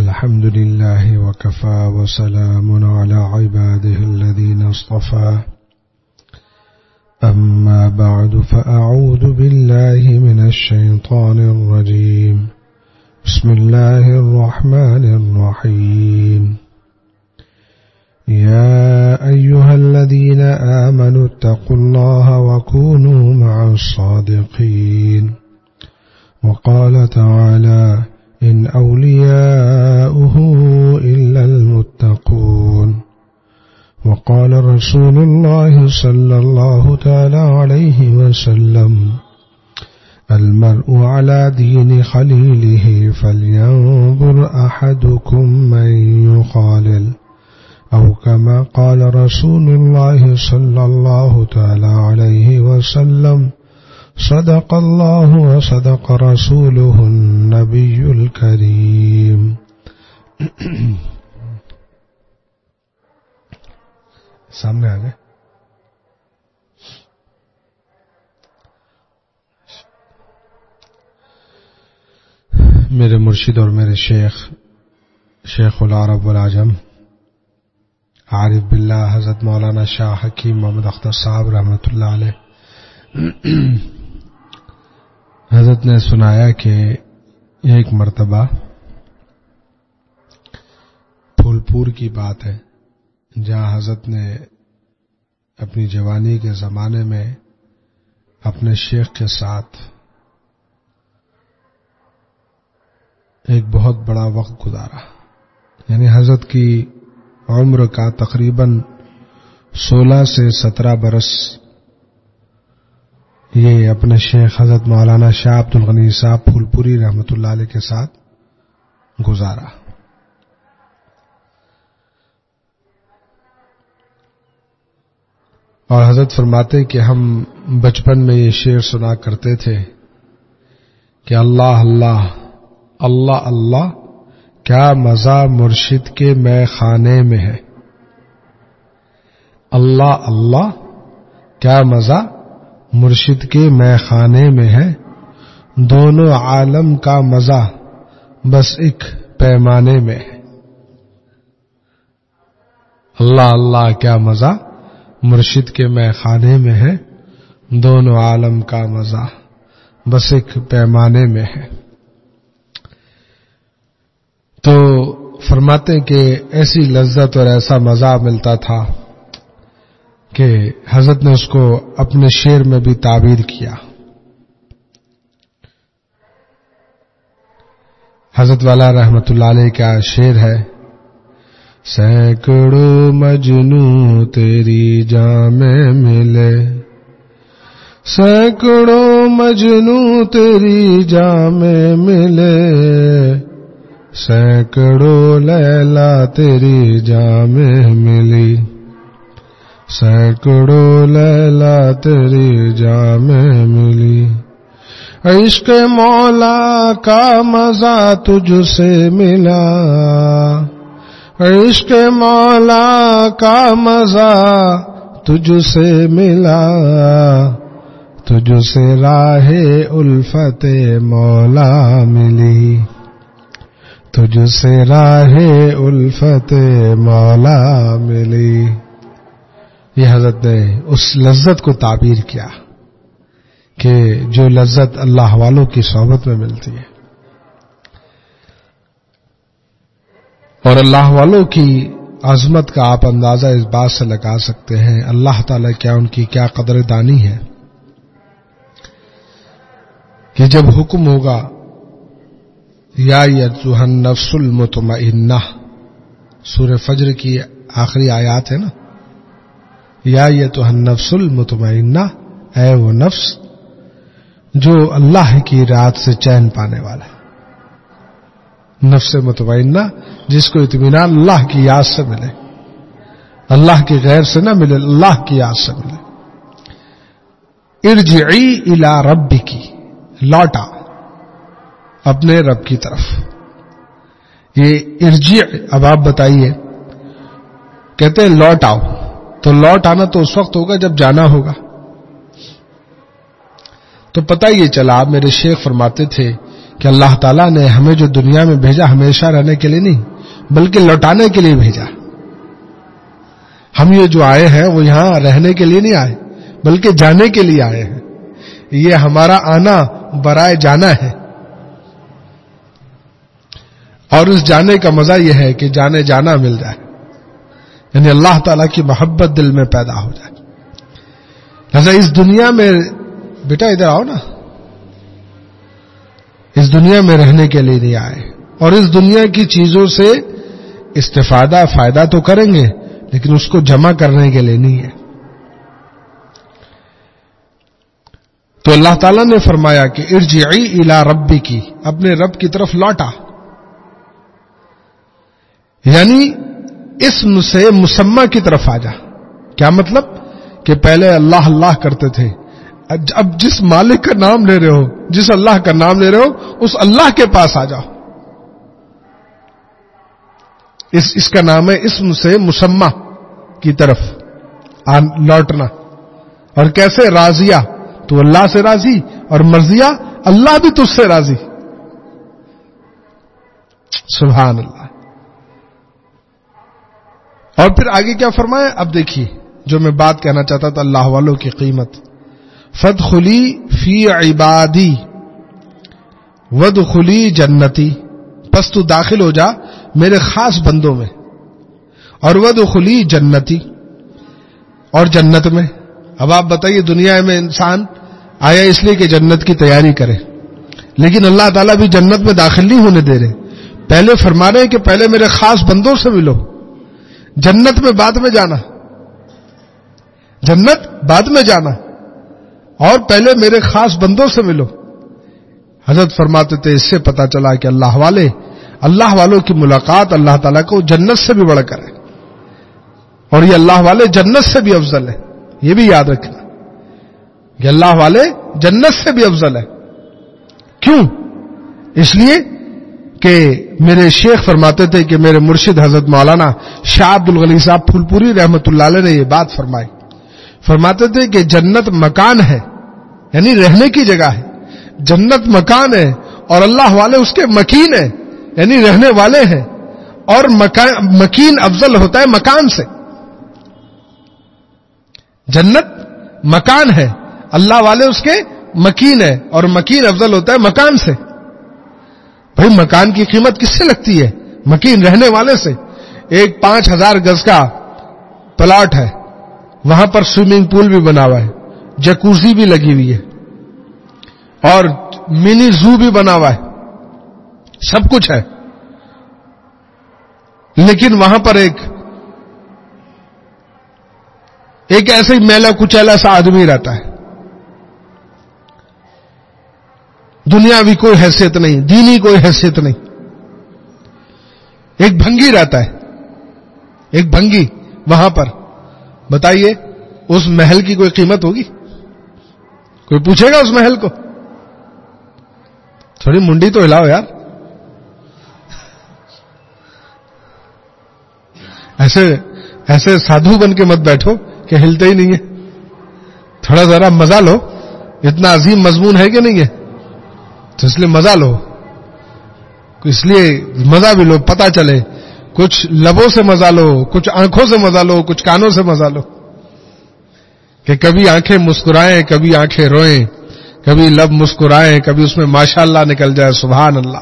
الحمد لله وكفى وسلام على عباده الذين اصطفى أما بعد فأعوذ بالله من الشيطان الرجيم بسم الله الرحمن الرحيم يا أيها الذين آمنوا اتقوا الله وكونوا مع الصادقين وقال تعالى إن أولياؤه إلا المتقون وقال رسول الله صلى الله تعالى عليه وسلم المرء على دين خليله فلينظر أحدكم من يخالل أو كما قال رسول الله صلى الله تعالى عليه وسلم صدق الله وصدق رسوله النبي الكريم. سامنے آگے میرے مرشد اور میرے شیخ العرب والعجم عارف باللہ حضرت مولانا شاہ حکیم محمد اختر صاحب رحمۃ اللہ علیہ حضرت نے سنایا کہ ایک مرتبہ پھولپور کی بات ہے جہاں حضرت نے اپنی جوانی کے زمانے میں اپنے شیخ کے ساتھ ایک بہت بڑا وقت گزارا. یعنی حضرت کی عمر کا تقریباً 16 سے 17 برس یہ اپنے شیخ حضرت مولانا شاہ عبد الغنی صاحب پھولپوری رحمۃ اللہ علیہ کے ساتھ گزارا. اور حضرت فرماتے کہ ہم بچپن میں یہ شعر سنا کرتے تھے کہ اللہ اللہ اللہ اللہ کیا مزہ مرشد کے میں خانے میں ہے. اللہ اللہ کیا مزہ مرشد کے میں خانے میں ہے. دونوں عالم کا مزہ بس ایک پیمانے میں ہے. اللہ اللہ کیا مزہ مرشد کے میں خانے میں ہے. دونوں عالم کا مزہ بس ایک پیمانے میں ہے. تو فرماتے کہ ایسی لذت اور ایسا مزہ ملتا تھا کہ حضرت نے اس کو اپنے شعر میں بھی تعبیر کیا. حضرت والا رحمت اللہ علیہ کا شعر ہے سینکڑوں مجنوں تیری جاں میں ملے سینکڑوں مجنوں تیری جاں میں ملے سینکڑوں لیلا تیری جاں میں ملی سینکڑوں لیلا تیری جاں میں ملی. عشق مولا کا مزہ تجھ سے ملا عشق مولا کا مزہ تجھ سے ملا تجھ سے راہ الفت مولا ملی تجھ سے راہ الفت مولا ملی. یہ حضرت نے اس لذت کو تعبیر کیا کہ جو لذت اللہ والوں کی صحبت میں ملتی ہے اور اللہ والوں کی عظمت کا آپ اندازہ اس بات سے لگا سکتے ہیں اللہ تعالیٰ کیا ان کی کیا قدر دانی ہے کہ جب حکم ہوگا یا ایھا النفس المطمئنہ سورہ فجر کی آخری آیات ہے نا یا ایھا النفس المطمئنہ اے وہ نفس جو اللہ کی رات سے چین پانے والا ہے. نفس مطمئنہ جس کو اطمینان اللہ کی یاد سے ملے اللہ کی غیر سے نہ ملے اللہ کی یاد سے ملے. ارجعی الی ربکی لوٹا اپنے رب کی طرف. یہ ارجع اب آپ بتائیے کہتے ہیں لوٹ آؤ تو لوٹ آنا تو اس وقت ہوگا جب جانا ہوگا. تو پتہ یہ چلا میرے شیخ فرماتے تھے کہ اللہ تعالیٰ نے ہمیں جو دنیا میں بھیجا ہمیشہ رہنے کے لیے نہیں بلکہ لوٹانے کے لیے بھیجا. ہم یہ جو آئے ہیں وہ یہاں رہنے کے لیے نہیں آئے بلکہ جانے کے لیے آئے ہیں. یہ ہمارا آنا برائے جانا ہے, اور اس جانے کا مزہ یہ ہے کہ جانے جانا مل جائے, یعنی اللہ تعالیٰ کی محبت دل میں پیدا ہو جائے. لہذا اس دنیا میں بیٹا ادھر آؤ نا, اس دنیا میں رہنے کے لیے نہیں آئے, اور اس دنیا کی چیزوں سے استفادہ فائدہ تو کریں گے لیکن اس کو جمع کرنے کے لیے نہیں ہے. تو اللہ تعالیٰ نے فرمایا کہ ارجعی الی ربکی, اپنے رب کی طرف لوٹا, یعنی اسم سے مسمى کی طرف آ جا. کیا مطلب کہ پہلے اللہ اللہ کرتے تھے, اب جس مالک کا نام لے رہے ہو, جس اللہ کا نام لے رہے ہو, اس اللہ کے پاس آ جاؤ. اس کا نام ہے اسم سے مسمى کی طرف لوٹنا. اور کیسے؟ راضیہ, تو اللہ سے راضی, اور مرضیہ اللہ بھی تجھ سے راضی. سبحان اللہ. اور پھر آگے کیا فرمایا؟ اب دیکھیے جو میں بات کہنا چاہتا تھا اللہ والوں کی قیمت. فادخلی فی عبادی وادخلی جنتی, پس تو داخل ہو جا میرے خاص بندوں میں, اور وادخلی جنتی, اور جنت میں. اب آپ بتائیے دنیا میں انسان آیا اس لیے کہ جنت کی تیاری کرے, لیکن اللہ تعالیٰ بھی جنت میں داخل نہیں ہونے دے رہے. پہلے فرما رہے ہیں کہ پہلے میرے خاص بندوں سے ملو, جنت میں بعد میں جانا, جنت بعد میں جانا, اور پہلے میرے خاص بندوں سے ملو. حضرت فرماتے تھے اس سے پتا چلا کہ اللہ والوں کی ملاقات اللہ تعالیٰ کو جنت سے بھی بڑھ کر ہے, اور یہ اللہ والے جنت سے بھی افضل ہے. یہ بھی یاد رکھنا کہ اللہ والے جنت سے بھی افضل ہے. کیوں؟ اس لیے کہ میرے شیخ فرماتے تھے کہ میرے مرشد حضرت مولانا شاہ عبد الغنی صاحب پھولپوری رحمت اللہ علیہ نے یہ بات فرمائی. فرماتے تھے کہ جنت مکان ہے, یعنی رہنے کی جگہ ہے. جنت مکان ہے اور اللہ والے اس کے مکین ہیں, یعنی رہنے والے ہیں. اور مکین افضل ہوتا ہے مکان سے. جنت مکان ہے, اللہ والے اس کے مکین ہے, اور مکین افضل ہوتا ہے مکان سے. بھئی مکان کی قیمت کس سے لگتی ہے؟ مکین رہنے والے سے. ایک 5000 گز کا پلاٹ ہے, وہاں پر سوئمنگ پول بھی بنا ہوا ہے, جکوزی بھی لگی ہوئی ہے, اور منی زو بھی بنا ہوا ہے, سب کچھ ہے. لیکن وہاں پر ایک ایسے ہی میلا کچیلا سا آدمی رہتا ہے. دنیاوی کوئی حیثیت نہیں, دینی کوئی حیثیت نہیں. ایک بھنگی رہتا ہے, ایک بھنگی وہاں پر. بتائیے اس محل کی کوئی قیمت ہوگی؟ کوئی پوچھے گا اس محل کو؟ تھوڑی منڈی تو ہلاؤ یار. ایسے سادھو بن کے مت بیٹھو کہ ہلتے ہی نہیں ہے. تھوڑا ذرا مزہ لو, اتنا عظیم مضمون ہے کہ نہیں ہے, تو اس لیے مزہ لو. اس لیے مزہ بھی لو, پتہ چلے. کچھ لبوں سے مزہ لو, کچھ آنکھوں سے مزہ لو, کچھ کانوں سے مزہ لو, کہ کبھی آنکھیں مسکرائیں, کبھی آنکھیں روئیں, کبھی لب مسکرائیں, کبھی اس میں ماشاءاللہ نکل جائے. سبحان اللہ.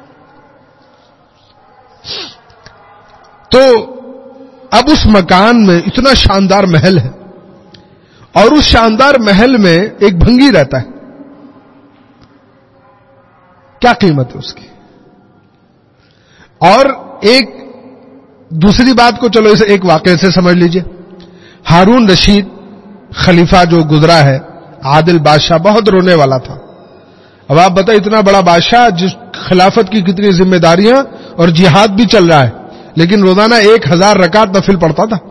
تو اب اس مکان میں اتنا شاندار محل ہے, اور اس شاندار محل میں ایک بھنگی رہتا ہے. کیا قیمت ہے اس کی؟ اور ایک دوسری بات کو چلو اسے ایک واقعے سے سمجھ لیجئے. ہارون رشید خلیفہ جو گزرا ہے, عادل بادشاہ, بہت رونے والا تھا. اب آپ بتائیں اتنا بڑا بادشاہ جس خلافت کی کتنی ذمہ داریاں, اور جہاد بھی چل رہا ہے, لیکن روزانہ 1000 رکعت نفل پڑھتا تھا.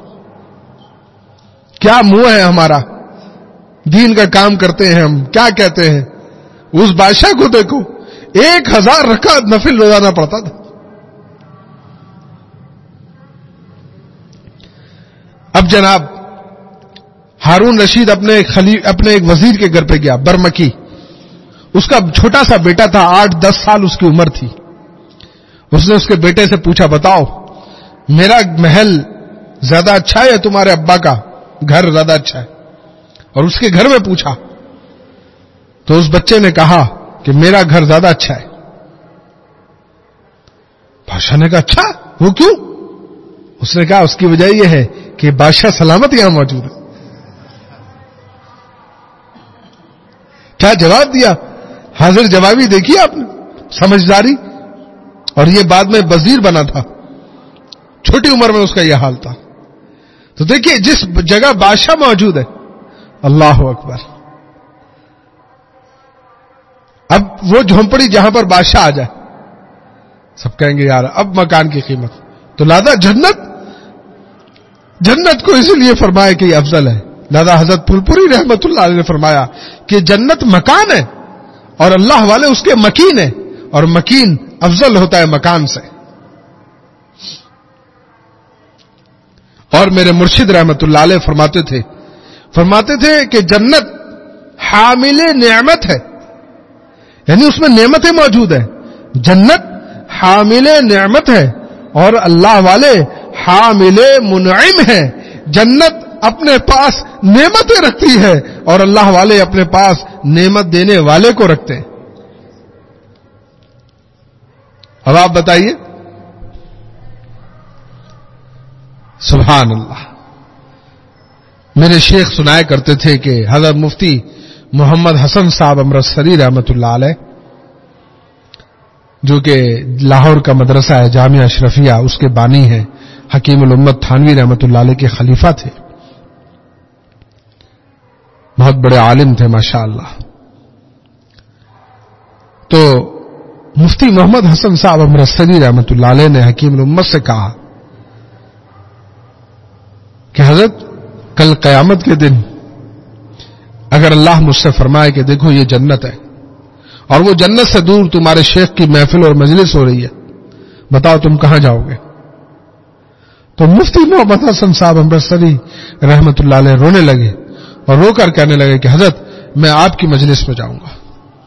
کیا منہ ہے ہمارا, دین کا کام کرتے ہیں ہم, کیا کہتے ہیں. اس بادشاہ کو دیکھو 1000 رکعت نفل روزانہ پڑھتا تھا. اب جناب ہارون رشید اپنے ایک وزیر کے گھر پہ گیا, برمکی. اس کا چھوٹا سا بیٹا تھا, 8-10 سال اس کی عمر تھی. اس نے اس کے بیٹے سے پوچھا, بتاؤ میرا محل زیادہ اچھا ہے یا تمہارے ابا کا گھر زیادہ اچھا ہے؟ اور اس کے گھر میں پوچھا تو اس بچے نے کہا کہ میرا گھر زیادہ اچھا ہے. بادشاہ نے کہا اچھا, وہ کیوں؟ اس نے کہا اس کی وجہ یہ ہے کہ بادشاہ سلامت یہاں موجود ہے. کیا جواب دیا؟ حاضر جوابی دیکھیے آپ نے, سمجھداری. اور یہ بعد میں وزیر بنا تھا, چھوٹی عمر میں اس کا یہ حال تھا. تو دیکھیے جس جگہ بادشاہ موجود ہے, اللہ اکبر. اب وہ جھونپڑی جہاں پر بادشاہ آ جائے, سب کہیں گے یار اب مکان کی قیمت. تو لہذا جنت کو اسی لیے فرمایا کہ یہ افضل ہے. لہذا حضرت پھول پوری رحمت اللہ علیہ نے فرمایا کہ جنت مکان ہے اور اللہ والے اس کے مکین ہیں, اور مکین افضل ہوتا ہے مکان سے. اور میرے مرشد رحمت اللہ علیہ فرماتے تھے کہ جنت حامل نعمت ہے, یعنی اس میں نعمتیں موجود ہیں. جنت حامل نعمت ہے اور اللہ والے حامل منعم ہیں. جنت اپنے پاس نعمتیں رکھتی ہے اور اللہ والے اپنے پاس نعمت دینے والے کو رکھتے ہیں. اب آپ بتائیے, سبحان اللہ. میرے شیخ سنایا کرتے تھے کہ حضرت مفتی محمد حسن صاحب امرتسری رحمت اللہ علیہ, جو کہ لاہور کا مدرسہ ہے جامعہ اشرفیہ, اس کے بانی ہیں, حکیم الامت تھانوی رحمت اللہ علیہ کے خلیفہ تھے, بہت بڑے عالم تھے ماشاءاللہ. تو مفتی محمد حسن صاحب امرتسری رحمت اللہ علیہ نے حکیم الامت سے کہا کہ حضرت کل قیامت کے دن اگر اللہ مجھ سے فرمائے کہ دیکھو یہ جنت ہے اور وہ جنت سے دور تمہارے شیخ کی محفل اور مجلس ہو رہی ہے, بتاؤ تم کہاں جاؤ گے؟ تو مفتی محمد حسن صاحب امرتسری رحمت اللہ علیہ رونے لگے اور رو کر کہنے لگے کہ حضرت میں آپ کی مجلس میں جاؤں گا.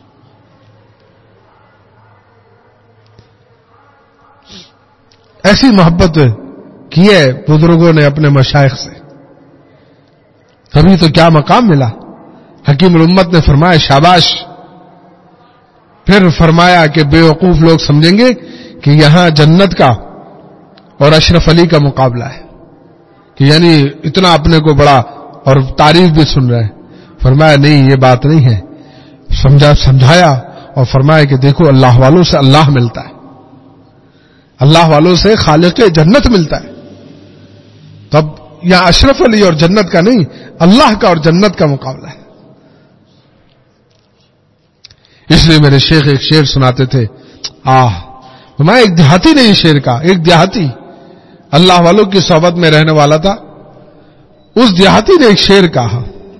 ایسی محبت کی ہے بزرگوں نے اپنے مشائخ سے, تبھی تو کیا مقام ملا. حکیم الامت نے فرمایا شاباش. پھر فرمایا کہ بے وقوف لوگ سمجھیں گے کہ یہاں جنت کا اور اشرف علی کا مقابلہ ہے, کہ یعنی اتنا اپنے کو بڑا اور تعریف بھی سن رہے ہیں. فرمایا نہیں, یہ بات نہیں ہے. سمجھایا اور فرمایا کہ دیکھو اللہ والوں سے اللہ ملتا ہے, اللہ والوں سے خالق جنت ملتا ہے. تب یہاں اشرف علی اور جنت کا نہیں, اللہ کا اور جنت کا مقابلہ ہے. اس لیے میرے شیخ ایک شعر سناتے تھے, میں ایک دیہاتی نہیں شعر کا, ایک دیہاتی اللہ والوں کی صحبت میں رہنے والا تھا. اس دیہاتی نے ایک شعر کہا,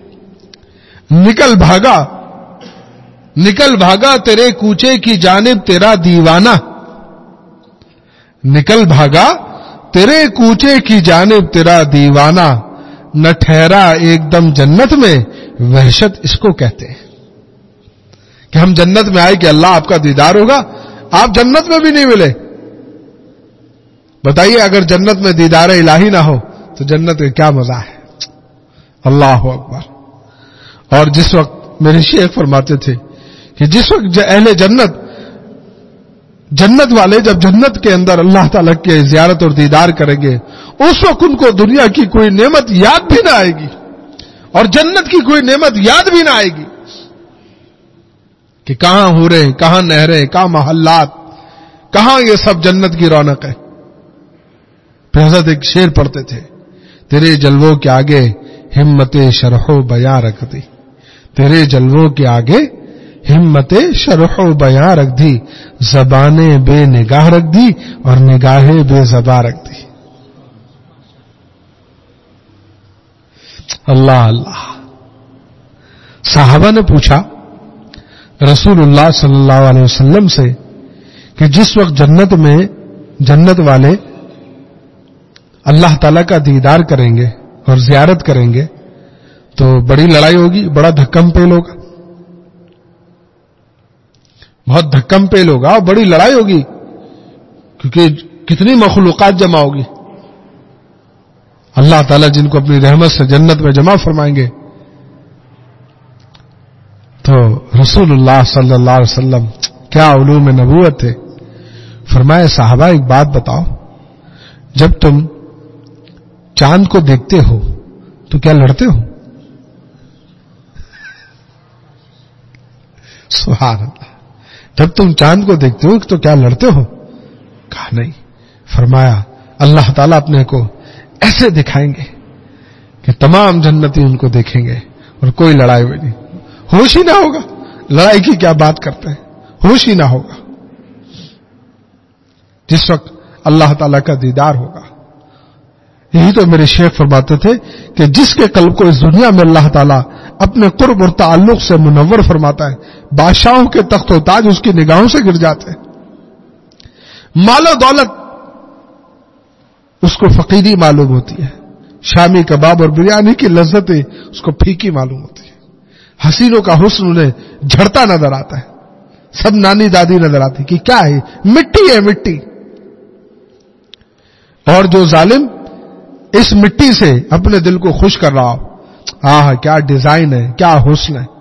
نکل بھاگا تیرے کوچے کی جانب تیرا دیوانہ, نکل بھاگا تیرے کوچے کی جانب تیرا دیوانہ, نہ ٹھہرا ایک دم جنت میں وحشت اس کو کہتے ہیں. کہ ہم جنت میں آئے کہ اللہ آپ کا دیدار ہوگا, آپ جنت میں بھی نہیں ملے. بتائیے اگر جنت میں دیدار الہی نہ ہو تو جنت کا کیا مزہ ہے. اللہ اکبر. اور جس وقت میرے شیخ فرماتے تھے کہ جس وقت اہل جنت والے جب جنت کے اندر اللہ تعالیٰ کی زیارت اور دیدار کریں گے, اس وقت ان کو دنیا کی کوئی نعمت یاد بھی نہ آئے گی اور جنت کی کوئی نعمت یاد بھی نہ آئے گی کہ کہاں حوریں, کہاں نہریں, کہاں محلات, کہاں یہ سب جنت کی رونق ہے. پھر حضرت ایک شعر پڑھتے تھے, تیرے جلووں کے آگے ہمت شرح و بیاں رکھ دی, تیرے جلووں کے آگے ہمت شرح و بیاں رکھ دی, زبانیں بے نگاہ رکھ دی اور نگاہیں بے زباں رکھ دی. اللہ اللہ. صحابہ نے پوچھا رسول اللہ صلی اللہ علیہ وسلم سے کہ جس وقت جنت میں جنت والے اللہ تعالیٰ کا دیدار کریں گے اور زیارت کریں گے تو بڑی لڑائی ہوگی, بڑا دھکم پیل ہوگا. بہت دھکم پیل ہوگا اور بڑی لڑائی ہوگی، کیونکہ کتنی مخلوقات جمع ہوگی. اللہ تعالیٰ جن کو اپنی رحمت سے جنت میں جمع فرمائیں گے. تو رسول اللہ صلی اللہ علیہ وسلم کیا علوم نبوت تھے. فرمائے صحابہ ایک بات بتاؤ، جب تم چاند کو دیکھتے ہو تو کیا لڑتے ہو؟ سبحان اللہ. جب تم چاند کو دیکھتے ہو تو کیا لڑتے ہو؟ کہا نہیں. فرمایا اللہ تعالیٰ اپنے کو ایسے دکھائیں گے کہ تمام جنتی ان کو دیکھیں گے اور کوئی لڑائی ہوئی نہیں. ہوش ہی نہ ہوگا. لڑائی کی کیا بات کرتے ہیں، ہوش ہی نہ ہوگا. جس وقت اللہ تعالیٰ کا دیدار ہوگا. یہی تو میرے شیخ فرماتے تھے کہ جس کے قلب کو اس دنیا میں اللہ تعالیٰ اپنے قرب اور تعلق سے منور فرماتا ہے، بادشاہوں کے تخت و تاج اس کی نگاہوں سے گر جاتے ہیں. مال و دولت اس کو فقیری معلوم ہوتی ہے. شامی کباب اور بریانی کی لذتیں اس کو پھیکی معلوم ہوتی ہے. حسینوں کا حسن انہیں جھڑتا نظر آتا ہے. سب نانی دادی نظر آتی کہ کیا ہے، مٹی ہے مٹی. اور جو ظالم اس مٹی سے اپنے دل کو خوش کر رہا ہو، ہاں کیا ڈیزائن ہے، کیا حسن ہے،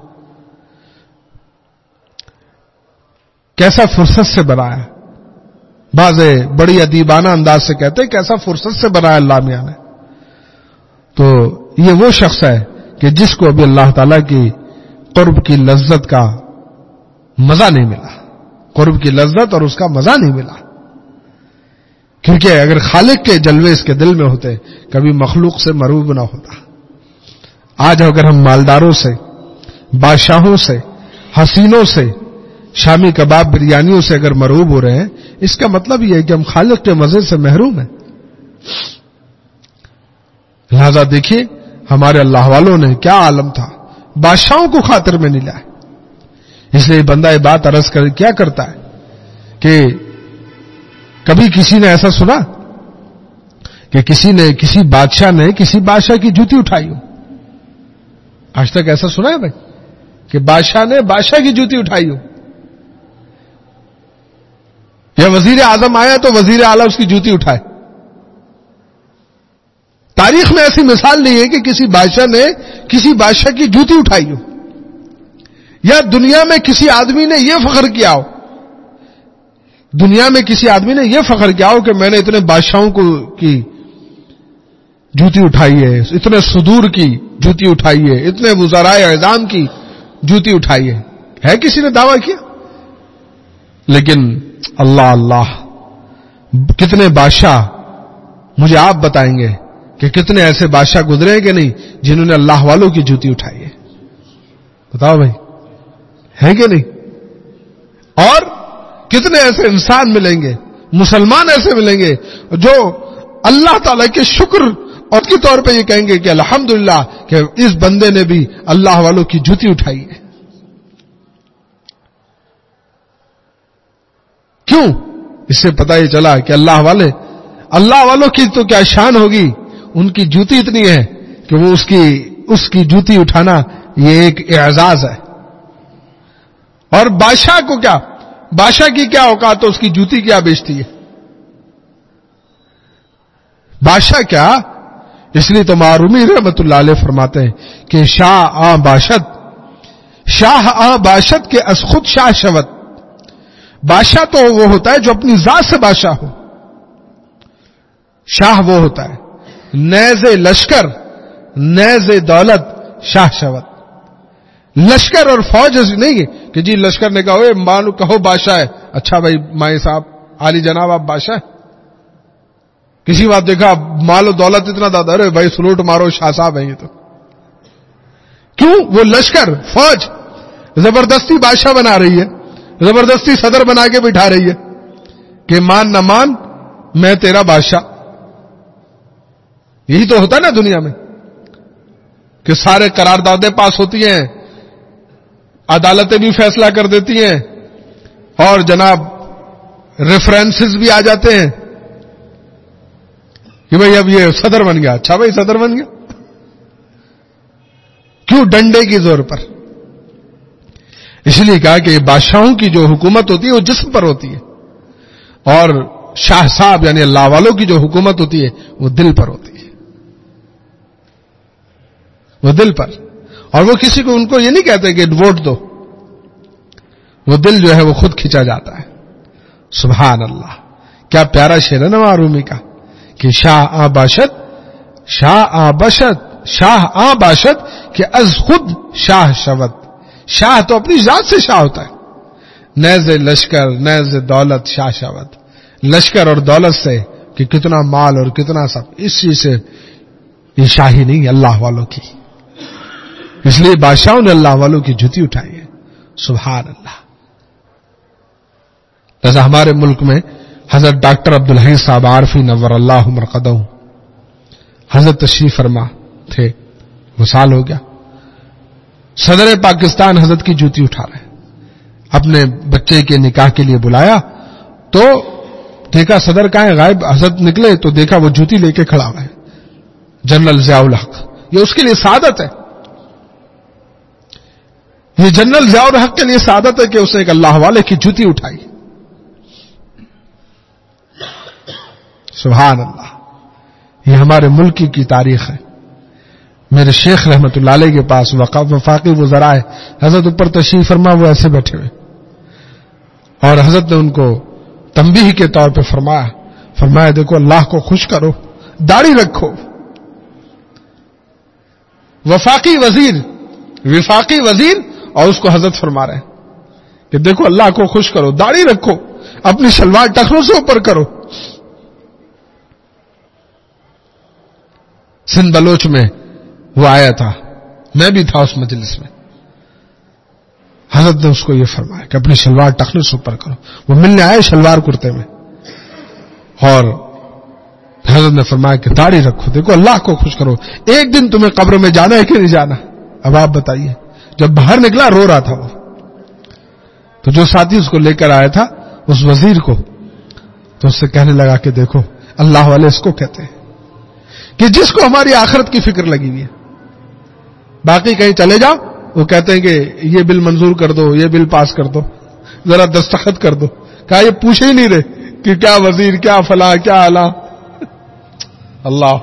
کیسا فرصت سے بنایا. بعض بڑی ادیبانہ انداز سے کہتے ہیں کیسا فرصت سے بنایا اللہ میاں نے. تو یہ وہ شخص ہے کہ جس کو ابھی اللہ تعالیٰ کی قرب کی لذت کا مزہ نہیں ملا. قرب کی لذت اور اس کا مزہ نہیں ملا. کیونکہ اگر خالق کے جلوے اس کے دل میں ہوتے کبھی مخلوق سے مروب نہ ہوتا. آج اگر ہم مالداروں سے، بادشاہوں سے، حسینوں سے، شامی کباب بریانیوں سے اگر مروب ہو رہے ہیں، اس کا مطلب یہ ہے کہ ہم خالق کے مزے سے محروم ہیں. لہذا دیکھیے ہمارے اللہ والوں نے کیا عالم تھا، بادشاہوں کو خاطر میں نہیں لائے. اس لیے بندہ یہ بات عرض کر کیا کرتا ہے کہ کبھی کسی نے ایسا سنا کہ کسی بادشاہ نے کسی بادشاہ کی جوتی اٹھائی ہو؟ آج تک ایسا سنا ہے بھائی کہ بادشاہ نے بادشاہ کی جوتی اٹھائی ہو؟ یا وزیر اعظم آیا تو وزیر اعلیٰ اس کی جوتی اٹھائے؟ تاریخ میں ایسی مثال نہیں ہے کہ کسی بادشاہ نے کسی بادشاہ کی جوتی اٹھائی ہو، یا دنیا میں کسی آدمی نے یہ فخر کیا ہو، دنیا میں کسی آدمی نے یہ فخر کیا ہو کہ میں نے اتنے بادشاہوں کی جوتی اٹھائی ہے، اتنے صدور کی جوتی اٹھائی ہے، اتنے وزرائے اعظام کی جوتی اٹھائی ہے کسی نے دعویٰ کیا؟ لیکن اللہ کتنے بادشاہ مجھے آپ بتائیں گے کہ کتنے ایسے بادشاہ گزرے ہیں کہ نہیں جنہوں نے اللہ والوں کی جوتی اٹھائی ہے؟ بتاؤ بھائی، ہے کہ نہیں؟ اور کتنے ایسے انسان ملیں گے، مسلمان ایسے ملیں گے جو اللہ تعالیٰ کے شکر اور کے طور پہ یہ کہیں گے کہ الحمدللہ کہ اس بندے نے بھی اللہ والوں کی جوتی اٹھائی ہے. کیوں؟ اس سے پتہ یہ چلا کہ اللہ والوں کی تو کیا شان ہوگی، ان کی جوتی اتنی ہے کہ وہ اس کی جوتی اٹھانا یہ ایک اعزاز ہے. اور بادشاہ کو کیا، بادشاہ کی کیا اوقات تو اس کی جوتی کیا بیچتی ہے. بادشاہ کیا، اس لیے تو معرومی رحمت اللہ علیہ فرماتے ہیں کہ شاہ آ باشد کے از خود شاہ شود. بادشاہ تو وہ ہوتا ہے جو اپنی ذات سے بادشاہ ہو. شاہ وہ ہوتا ہے نیز لشکر نیز دولت شاہ شود. لشکر اور فوج نہیں ہے کہ جی لشکر نے کہا مانو کہو بادشاہ ہے، اچھا بھائی مائیں صاحب عالی جناب آپ بادشاہ. کسی بات دیکھا مال و دولت اتنا دادا، ارے بھائی سلوٹ مارو شاہ صاحب ہیں یہ تو. کیوں؟ وہ لشکر فوج زبردستی بادشاہ بنا رہی ہے، زبردستی صدر بنا کے بٹھا رہی ہے کہ مان نہ مان میں تیرا بادشاہ. یہی تو ہوتا ہے نا دنیا میں کہ سارے قراردادیں پاس ہوتی ہیں، عدالتیں بھی فیصلہ کر دیتی ہیں، اور جناب ریفرنسز بھی آ جاتے ہیں کہ بھئی اب یہ صدر بن گیا. اچھا بھئی صدر بن گیا. کیوں؟ ڈنڈے کی زور پر. اس لیے کہا کہ بادشاہوں کی جو حکومت ہوتی ہے وہ جسم پر ہوتی ہے، اور شاہ صاحب یعنی اللہ والوں کی جو حکومت ہوتی ہے وہ دل پر ہوتی ہے، وہ دل پر. اور وہ کسی کو ان کو یہ نہیں کہتے کہ ووٹ دو، وہ دل جو ہے وہ خود کھینچا جاتا ہے. سبحان اللہ، کیا پیارا شعر ہے نا رومی کا کہ شاہ آ باشد کہ از خود شاہ شود. شاہ تو اپنی ذات سے شاہ ہوتا ہے. نیز لشکر نیز دولت شاہ شود. لشکر اور دولت سے کہ کتنا مال اور کتنا سب، اس چیز سے یہ شاہی نہیں اللہ والوں کی. اس لیے بادشاہوں نے اللہ والوں کی جوتی اٹھائی ہے. سبحان اللہ. جیسا ہمارے ملک میں حضرت ڈاکٹر عبدالحی صاحب عارفی نور اللہ مرقدہ حضرت تشریف فرما تھے، وصال ہو گیا. صدر پاکستان حضرت کی جوتی اٹھا رہے ہیں. اپنے بچے کے نکاح کے لیے بلایا تو دیکھا صدر کہاں ہے، غائب. حضرت نکلے تو دیکھا وہ جوتی لے کے کھڑا ہوا ہے. جنرل ضیاء الحق، یہ اس کے لیے سعادت ہے. یہ جنرل ضیاء الحق کے لیے سعادت ہے کہ اس نے ایک اللہ والے کی جوتی اٹھائی. سبحان اللہ. یہ ہمارے ملک کی تاریخ ہے. میرے شیخ رحمت اللہ علیہ کے پاس وفاقی وزراء حضرت اوپر تشریف فرما، وہ ایسے بیٹھے ہوئے، اور حضرت نے ان کو تنبیہ کے طور پہ فرمایا دیکھو اللہ کو خوش کرو، داڑھی رکھو. وفاقی وزیر اور اس کو حضرت فرما رہے ہیں کہ دیکھو اللہ کو خوش کرو، داڑھی رکھو، اپنی شلوار ٹخنوں سے اوپر کرو. سندھ بلوچ میں وہ آیا تھا، میں بھی تھا اس مجلس میں. حضرت نے اس کو یہ فرمایا کہ اپنی شلوار ٹخنے سے اوپر کرو. وہ ملنے آئے شلوار کرتے میں، اور حضرت نے فرمایا کہ داڑھی رکھو، دیکھو اللہ کو خوش کرو. ایک دن تمہیں قبر میں جانا ہے کہ نہیں جانا؟ اب آپ بتائیے. جب باہر نکلا رو رہا تھا وہ، تو جو ساتھی اس کو لے کر آیا تھا اس وزیر کو، تو اس سے کہنے لگا کہ دیکھو اللہ والے اس کو کہتے ہیں کہ جس کو ہماری آخرت کی فکر لگی ہوئی ہے. باقی کہیں چلے جاؤ وہ کہتے ہیں کہ یہ بل منظور کر دو، یہ بل پاس کر دو، ذرا دستخط کر دو. کہا یہ پوچھے ہی نہیں رہے کہ کیا وزیر، کیا فلاں، کیا اعلیٰ. اللہ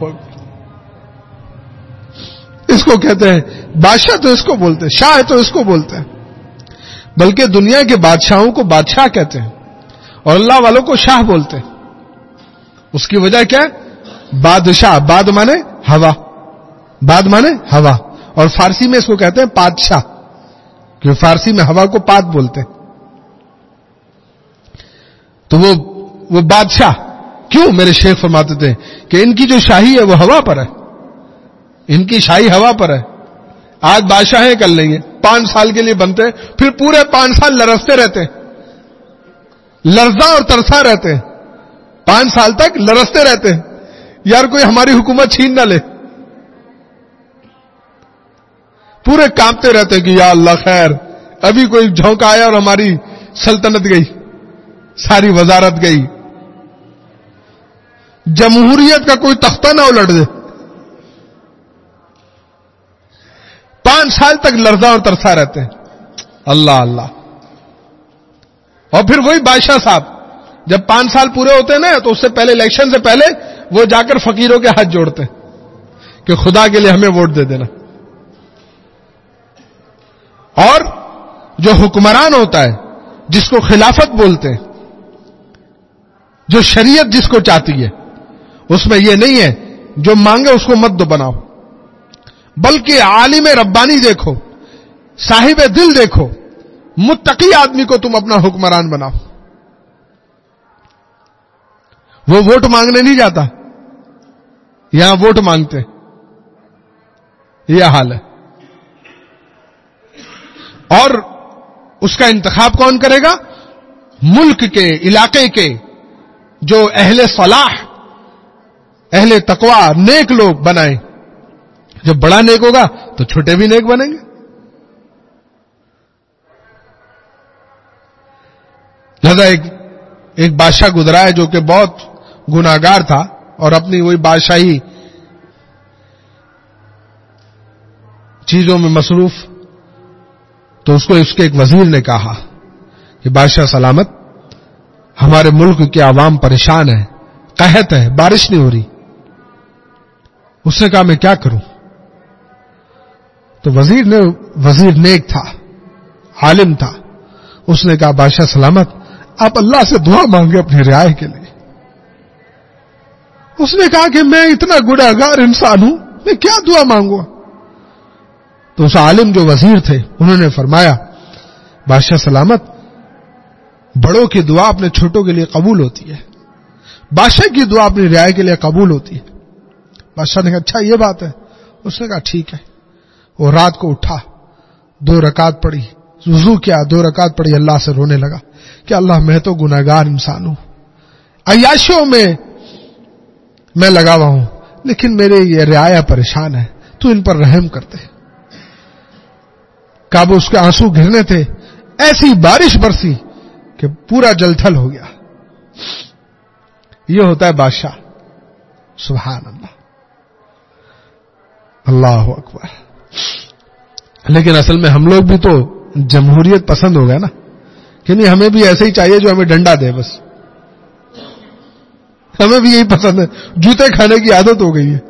اس کو کہتے ہیں بادشاہ، تو اس کو بولتے ہیں شاہ، تو اس کو بولتے ہیں. بلکہ دنیا کے بادشاہوں کو بادشاہ کہتے ہیں اور اللہ والوں کو شاہ بولتے ہیں. اس کی وجہ کیا ہے؟ بادشاہ، باد مانے ہوا، باد مانے ہوا، اور فارسی میں اس کو کہتے ہیں پادشاہ، کہ فارسی میں ہوا کو پاد بولتے ہیں. تو وہ بادشاہ کیوں؟ میرے شیخ فرماتے تھے کہ ان کی جو شاہی ہے وہ ہوا پر ہے، ان کی شاہی ہوا پر ہے. آج بادشاہ ہیں، کل نہیں ہے. 5 سال کے لیے بنتے ہیں، پھر پورے 5 سال لرزتے رہتے ہیں، لرزا اور ترسا رہتے ہیں. 5 سال تک لرزتے رہتے ہیں، یار کوئی ہماری حکومت چھین نہ لے. پورے کانپتے رہتے ہیں کہ یا اللہ خیر، ابھی کوئی جھونکا آیا اور ہماری سلطنت گئی، ساری وزارت گئی. جمہوریت کا کوئی تختہ نہ الٹ دے. 5 سال تک لرزا اور ترسا رہتے ہیں. اللہ اللہ. اور پھر وہی بادشاہ صاحب جب 5 سال پورے ہوتے ہیں نا، تو اس سے پہلے، الیکشن سے پہلے، وہ جا کر فقیروں کے ہاتھ جوڑتے ہیں کہ خدا کے لیے ہمیں ووٹ دے دینا. اور جو حکمران ہوتا ہے، جس کو خلافت بولتے ہیں، جو شریعت جس کو چاہتی ہے، اس میں یہ نہیں ہے جو مانگے اس کو مت دو بناؤ، بلکہ عالم ربانی دیکھو، صاحب دل دیکھو، متقی آدمی کو تم اپنا حکمران بناؤ. وہ ووٹ مانگنے نہیں جاتا، یہاں ووٹ مانگتے. یہ حال ہے. اور اس کا انتخاب کون کرے گا؟ ملک کے، علاقے کے جو اہل صلاح، اہل تقوی، نیک لوگ بنائیں. جب بڑا نیک ہوگا تو چھوٹے بھی نیک بنیں گے. لہذا ایک بادشاہ گزرا ہے جو کہ بہت گناہگار تھا اور اپنی وہی بادشاہی چیزوں میں مصروف. تو اس کو اس کے ایک وزیر نے کہا کہ بادشاہ سلامت، ہمارے ملک کے عوام پریشان ہیں، قحط ہے، بارش نہیں ہو رہی۔ اس نے کہا میں کیا کروں؟ تو وزیر نیک تھا، عالم تھا، اس نے کہا بادشاہ سلامت آپ اللہ سے دعا مانگے اپنی رعایا کے لیے۔ اس نے کہا کہ میں اتنا گنہگار انسان ہوں، میں کیا دعا مانگوں؟ تو اس عالم جو وزیر تھے انہوں نے فرمایا بادشاہ سلامت، بڑوں کی دعا اپنے چھوٹوں کے لیے قبول ہوتی ہے، بادشاہ کی دعا اپنی رعایا کے لیے قبول ہوتی ہے۔ بادشاہ نے کہا اچھا یہ بات ہے؟ اس نے کہا ٹھیک ہے۔ وہ رات کو اٹھا، 2 رکعت پڑھی، وضو کیا، 2 رکعت پڑھی، اللہ سے رونے لگا کہ اللہ میں تو گناہگار انسان ہوں، عیاشیوں میں لگا ہوا ہوں، لیکن میرے یہ رعایا پریشان ہے، تو ان پر رحم کرتے۔ کعب اس کے آنسو گرنے تھے، ایسی بارش برسی کہ پورا جل تھل ہو گیا۔ یہ ہوتا ہے بادشاہ۔ سبحان اللہ، اللہ اکبر۔ لیکن اصل میں ہم لوگ بھی تو جمہوریت پسند ہو گئے نا، کہ نہیں ہمیں بھی ایسے ہی چاہیے جو ہمیں ڈنڈا دے، بس ہمیں بھی یہی پسند ہے، جوتے کھانے کی عادت ہو گئی ہے۔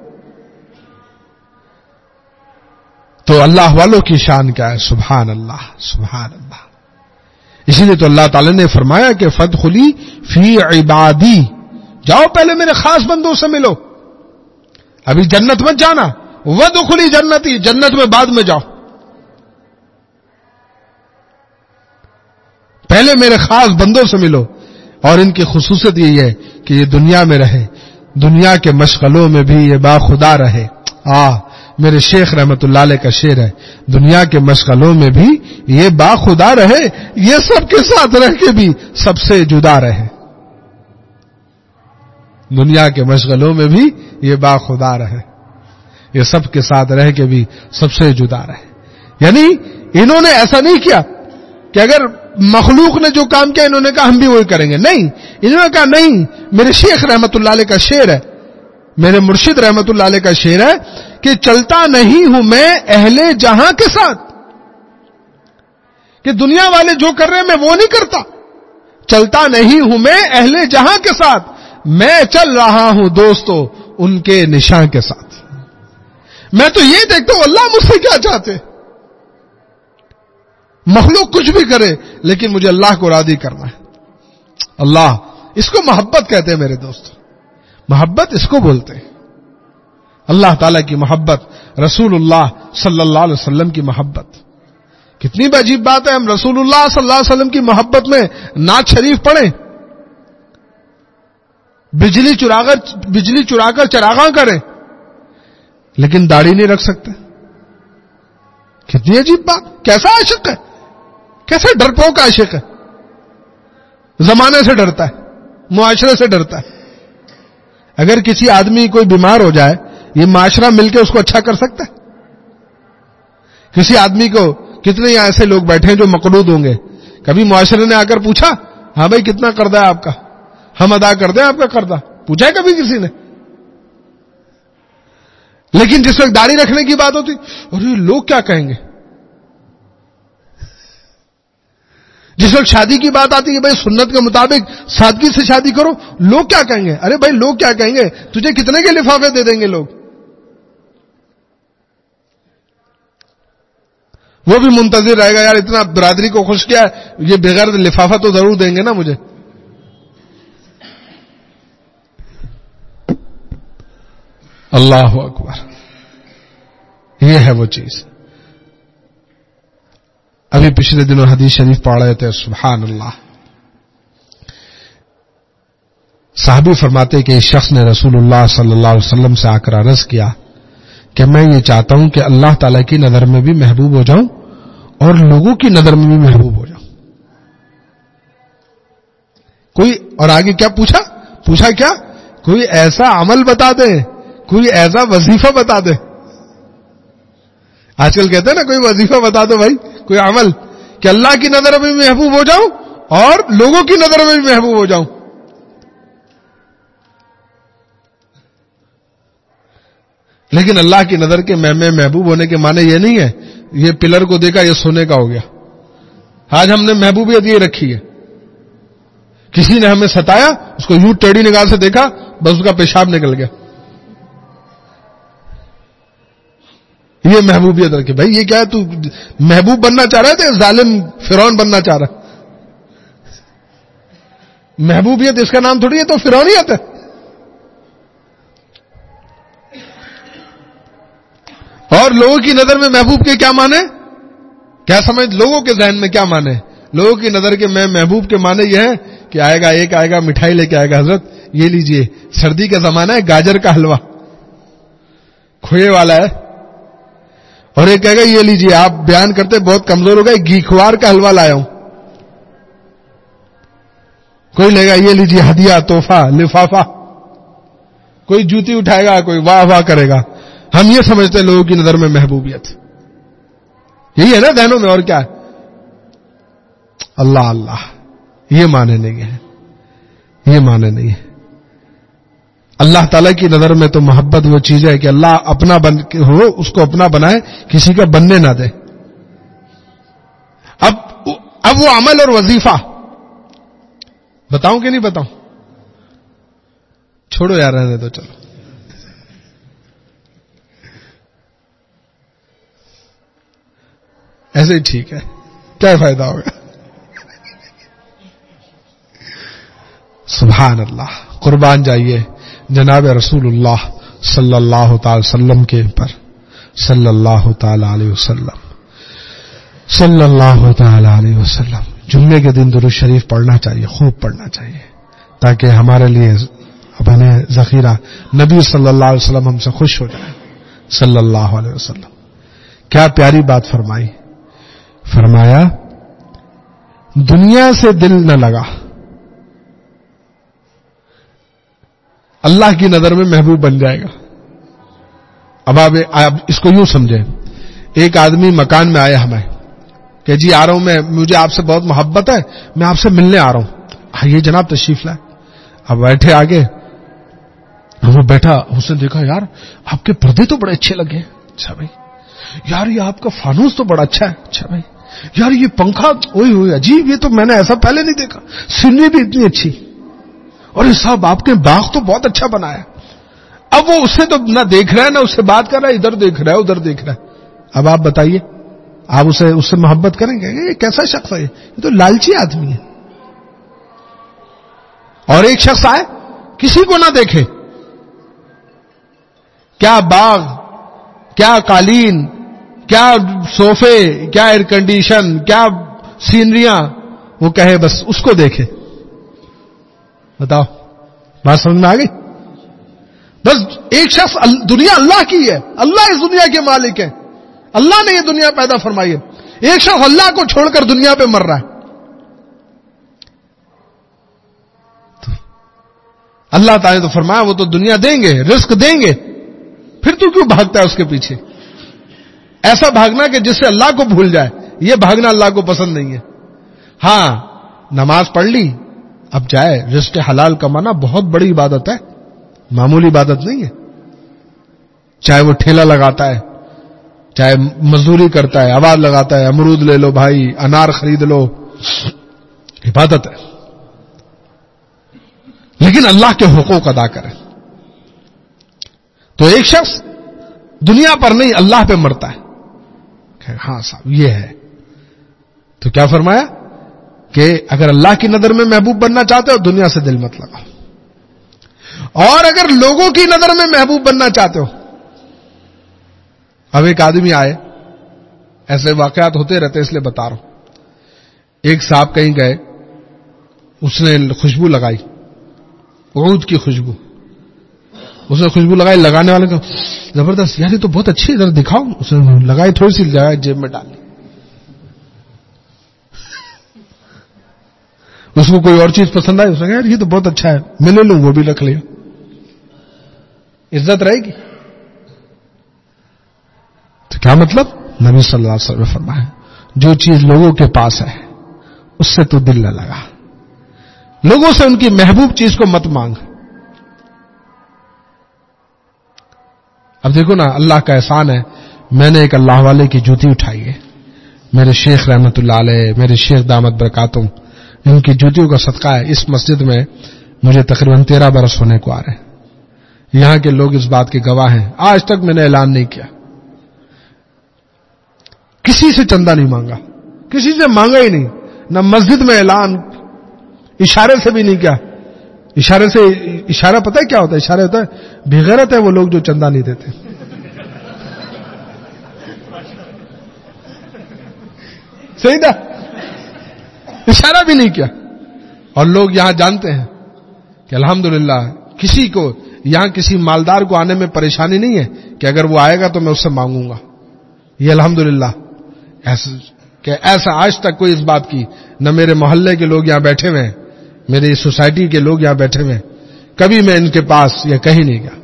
تو اللہ والوں کی شان کیا ہے، سبحان اللہ سبحان اللہ۔ اسی لیے تو اللہ تعالی نے فرمایا کہ فادخلی فی عبادی، جاؤ پہلے میرے خاص بندوں سے ملو، ابھی جنت مت جانا، وادخلی جنتی، جنت میں بعد میں جاؤ، پہلے میرے خاص بندوں سے ملو۔ اور ان کی خصوصیت یہی ہے کہ یہ دنیا میں رہے، دنیا کے مشغلوں میں بھی یہ باخدا رہے۔ میرے شیخ رحمت اللہ علیہ کا شعر ہے، دنیا کے مشغلوں میں بھی یہ باخدا رہے، یہ سب کے ساتھ رہ کے بھی سب سے جدا رہے۔ دنیا کے مشغلوں میں بھی یہ باخدا رہے، یہ سب کے ساتھ رہ کے بھی سب سے جدا رہے۔ یعنی انہوں نے ایسا نہیں کیا کہ اگر مخلوق نے جو کام کیا انہوں نے کہا ہم بھی وہی کریں گے، نہیں، انہوں نے کہا نہیں، میرے شیخ رحمت اللہ علیہ کا شعر ہے، میرے مرشد رحمت اللہ علیہ کا شعر ہے کہ چلتا نہیں ہوں میں اہل جہاں کے ساتھ، کہ دنیا والے جو کر رہے ہیں میں وہ نہیں کرتا، چلتا نہیں ہوں میں اہل جہاں کے ساتھ، میں چل رہا ہوں دوستو ان کے نشاں کے ساتھ۔ میں تو یہ دیکھتا ہوں اللہ مجھ سے کیا چاہتے، مخلوق کچھ بھی کرے لیکن مجھے اللہ کو راضی کرنا ہے۔ اللہ، اس کو محبت کہتے ہیں میرے دوست، محبت اس کو بولتے ہیں، اللہ تعالیٰ کی محبت، رسول اللہ صلی اللہ علیہ وسلم کی محبت۔ کتنی عجیب بات ہے، ہم رسول اللہ صلی اللہ علیہ وسلم کی محبت میں نعت شریف پڑھیں، بجلی چرا کر چراغاں کریں، لیکن داڑھی نہیں رکھ سکتے۔ کتنی عجیب بات، کیسا عاشق ہے، کیسے ڈرپوک عاشق ہے، زمانے سے ڈرتا ہے، معاشرے سے ڈرتا ہے۔ اگر کسی آدمی کوئی بیمار ہو جائے، یہ معاشرہ مل کے اس کو اچھا کر سکتا ہے؟ کسی آدمی کو، کتنے یہاں ایسے لوگ بیٹھے ہیں جو مقروض ہوں گے، کبھی معاشرے نے آ کر پوچھا ہاں بھائی کتنا قرضہ ہے آپ کا، ہم ادا کر دیں آپ کا قرضہ، پوچھا ہے کبھی کسی نے؟ لیکن جس وقت داڑھی رکھنے کی بات ہوتی، اور یہ لوگ کیا کہیں گے، جس وقت شادی کی بات آتی ہے بھائی سنت کے مطابق سادگی سے شادی کرو، لوگ کیا کہیں گے، ارے بھائی لوگ کیا کہیں گے، تجھے کتنے کے لفافے دے دیں گے لوگ، وہ بھی منتظر رہے گا، یار اتنا برادری کو خوش کیا ہے، یہ بغیر لفافہ تو ضرور دیں گے نا مجھے۔ اللہ اکبر، یہ ہے وہ چیز۔ ابھی پچھلے دنوں حدیث شریف پڑھ رہے تھے، سبحان اللہ، صحابی فرماتے کہ اس شخص نے رسول اللہ صلی اللہ علیہ وسلم سے آ کر عرض کیا کہ میں یہ چاہتا ہوں کہ اللہ تعالیٰ کی نظر میں بھی محبوب ہو جاؤں اور لوگوں کی نظر میں بھی محبوب ہو جاؤں۔ کوئی اور آگے کیا پوچھا کیا، کوئی ایسا عمل بتا دے، کوئی ایسا وظیفہ بتا دے۔ آج کل کہتے ہیں نا کوئی وظیفہ بتا دو بھائی، کوئی عمل، کہ اللہ کی نظر میں بھی محبوب ہو جاؤں اور لوگوں کی نظر میں بھی محبوب ہو جاؤں۔ لیکن اللہ کی نظر کے میں محبوب ہونے کے معنی یہ نہیں ہے یہ پلر کو دیکھا یہ سونے کا ہو گیا، آج ہم نے محبوبیت یہ رکھی ہے، کسی نے ہمیں ستایا، اس کو یوں ٹیڑھی نگاہ سے دیکھا، بس اس کا پیشاب نکل گیا. یہ محبوبیت رکھی. بھائی یہ کیا ہے؟ تو محبوب بننا چاہ رہا ہے تو ظالم فرعون بننا چاہ رہا ہے. محبوبیت اس کا نام تھوڑی ہے، تو فرعونیت ہے. اور لوگوں کی نظر میں محبوب کے کیا معنی؟ کیا سمجھ لوگوں کے ذہن میں کیا معنی؟ لوگوں کی نظر کے میں محبوب کے معنی یہ ہے کہ ایک آئے گا مٹھائی لے کے آئے گا، حضرت یہ لیجئے، سردی کا زمانہ ہے، گاجر کا حلوہ کھوئے والا ہے. اور ایک کہے گا یہ لیجئے، آپ بیان کرتے بہت کمزور ہو گئے، گھی خوار کا حلوہ لایا ہوں. کوئی لے گا یہ لیجئے ہدیہ، تحفہ، لفافہ. کوئی جوتی اٹھائے گا، کوئی واہ واہ کرے گا. ہم یہ سمجھتے ہیں لوگوں کی نظر میں محبوبیت یہی ہے نا ذہنوں میں، اور کیا ہے؟ اللہ اللہ، یہ معنی نہیں ہے، یہ معنی نہیں ہے. اللہ تعالیٰ کی نظر میں تو محبت وہ چیز ہے کہ اللہ اپنا ہو، اس کو اپنا بنائے، کسی کا بننے نہ دے. اب وہ عمل اور وظیفہ بتاؤں کہ نہیں بتاؤں؟ چھوڑو یار، رہنے دو، چلو. ایسے ہی ٹھیک ہے، کیا فائدہ ہوگا؟ سبحان اللہ. قربان جائیے جناب رسول اللہ صلی اللہ تعالی وسلم کے پر، صلی اللہ تعالی علیہ وسلم، صلی اللہ تعالی علیہ وسلم. جمعے کے دن درود شریف پڑھنا چاہیے، خوب پڑھنا چاہیے، تاکہ ہمارے لیے اپنے ذخیرہ نبی صلی اللہ علیہ وسلم ہم سے خوش ہو جائے، صلی اللہ علیہ وسلم. کیا پیاری بات فرمائی. فرمایا دنیا سے دل نہ لگا، اللہ کی نظر میں محبوب بن جائے گا. اب آپ اس کو یوں سمجھیں، ایک آدمی مکان میں آیا ہمیں کہ جی آ رہا ہوں مجھے آپ سے بہت محبت ہے، میں آپ سے ملنے آ رہا ہوں. یہ جناب تشریف لائے. اب بیٹھے آگے، وہ بیٹھا، اس نے دیکھا یار آپ کے پردے تو بڑے اچھے لگے. اچھا بھائی. یار یہ آپ کا فانوس تو بڑا اچھا ہے. اچھا بھائی. یار یہ پنکھا اوئے عجیب، یہ تو میں نے ایسا پہلے نہیں دیکھا. سینری بھی اتنی اچھی، اور یہ صاحب آپ کے باغ تو بہت اچھا بنایا. اب وہ اسے تو نہ دیکھ رہا ہے نہ اسے بات کر رہا ہے، ادھر دیکھ رہا ہے ادھر دیکھ رہا ہے. اب آپ بتائیے، آپ اس سے محبت کریں گے؟ یہ کیسا شخص ہے؟ یہ تو لالچی آدمی ہے. اور ایک شخص آئے کسی کو نہ دیکھے، کیا باغ، کیا قالین، کیا صوفے، کیا ایئر کنڈیشن، کیا سینریاں، وہ کہے بس اس کو دیکھے. بتاؤ بات سمجھ میں آ گئی؟ بس ایک شخص، دنیا اللہ کی ہے، اللہ اس دنیا کے مالک ہے، اللہ نے یہ دنیا پیدا فرمائی ہے. ایک شخص اللہ کو چھوڑ کر دنیا پہ مر رہا ہے. تو اللہ تعالیٰ تو فرمایا وہ تو دنیا دیں گے، رزق دیں گے، پھر تو کیوں بھاگتا ہے اس کے پیچھے؟ ایسا بھاگنا کہ جس سے اللہ کو بھول جائے، یہ بھاگنا اللہ کو پسند نہیں ہے. ہاں نماز پڑھ لی، اب جائے، رزق حلال کمانا بہت بڑی عبادت ہے، معمولی عبادت نہیں ہے. چاہے وہ ٹھیلا لگاتا ہے، چاہے مزدوری کرتا ہے، آواز لگاتا ہے، امرود لے لو بھائی، انار خرید لو، عبادت ہے. لیکن اللہ کے حقوق ادا کرے. تو ایک شخص دنیا پر نہیں اللہ پہ مرتا ہے. ہاں صاحب یہ ہے. تو کیا فرمایا کہ اگر اللہ کی نظر میں محبوب بننا چاہتے ہو دنیا سے دل مت لگاؤ، اور اگر لوگوں کی نظر میں محبوب بننا چاہتے ہو. اب ایک آدمی آئے، ایسے واقعات ہوتے رہتے اس لیے بتا رہا ہوں. ایک صاحب کہیں گئے، اس نے خوشبو لگائی، عود کی خوشبو، اس نے خوشبو لگائی. لگانے والے کو زبردست، یار یہ تو بہت اچھی ہے، ذرا دکھاؤ. اس نے لگائی، تھوڑی سی لگائی، جیب میں ڈال لی. اس کو کوئی اور چیز پسند آئی، اس نے کہا یار یہ تو بہت اچھا ہے، میں لے لوں، وہ بھی رکھ لیا. عزت رہے گی؟ تو کیا مطلب؟ نبی صلی اللہ علیہ وسلم نے فرمایا جو چیز لوگوں کے پاس ہے اس سے تو دل نہ لگا، لوگوں سے ان کی محبوب چیز کو مت مانگ. اب دیکھو نا، اللہ کا احسان ہے، میں نے ایک اللہ والے کی جوتی اٹھائی ہے، میرے شیخ رحمت اللہ علیہ، میرے شیخ دامت برکاتہم، ان کی جوتیوں کا صدقہ ہے، اس مسجد میں مجھے تقریباً 13 برس ہونے کو آ رہے ہیں. یہاں کے لوگ اس بات کے گواہ ہیں. آج تک میں نے اعلان نہیں کیا، کسی سے چندہ نہیں مانگا، کسی سے مانگا ہی نہیں، نہ مسجد میں اعلان، اشارے سے بھی نہیں کیا. اشارہ پتہ ہے کیا ہوتا ہے؟ اشارہ ہوتا ہے بغیرت ہے وہ لوگ جو چندہ نہیں دیتے. صحیح نا؟ اشارہ بھی نہیں کیا. اور لوگ یہاں جانتے ہیں کہ الحمدللہ کسی کو یہاں کسی مالدار کو آنے میں پریشانی نہیں ہے کہ اگر وہ آئے گا تو میں اس سے مانگوں گا. یہ الحمدللہ ایسا آج تک کوئی اس بات کی، نہ میرے محلے کے لوگ یہاں بیٹھے ہوئے ہیں، میری سوسائٹی کے لوگ یہاں بیٹھے ہوئے ہیں، کبھی میں ان کے پاس یہ کہیں نہیں گیا.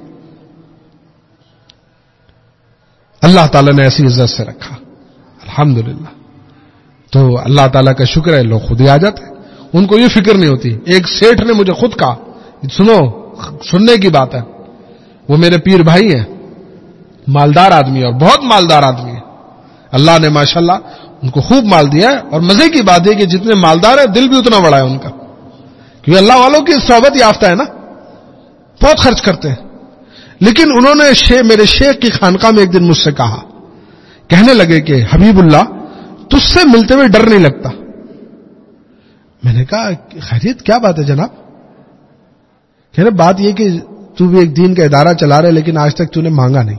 اللہ تعالیٰ نے ایسی عزت سے رکھا الحمدللہ. تو اللہ تعالیٰ کا شکر ہے، لوگ خود ہی آ جاتے ہیں، ان کو یہ فکر نہیں ہوتی. ایک سیٹھ نے مجھے خود کہا، سنو، سننے کی بات ہے، وہ میرے پیر بھائی ہیں، مالدار آدمی اور بہت مالدار آدمی ہے، اللہ نے ماشاءاللہ ان کو خوب مال دیا ہے. اور مزے کی بات ہے کہ جتنے مالدار ہیں دل بھی اتنا بڑا ہے ان کا، کیونکہ اللہ والوں کی صحبت یافتہ ہے نا، بہت خرچ کرتے ہیں. لیکن انہوں نے میرے شیخ کی خانقاہ میں ایک دن مجھ سے کہا، کہنے لگے کہ حبیب اللہ تجھ سے ملتے ہوئے ڈر نہیں لگتا. میں نے کہا خیریت کیا بات ہے جناب؟ کہہ رہے بات یہ کہ تو بھی ایک دین کا ادارہ چلا رہے لیکن آج تک تو نے مانگا نہیں.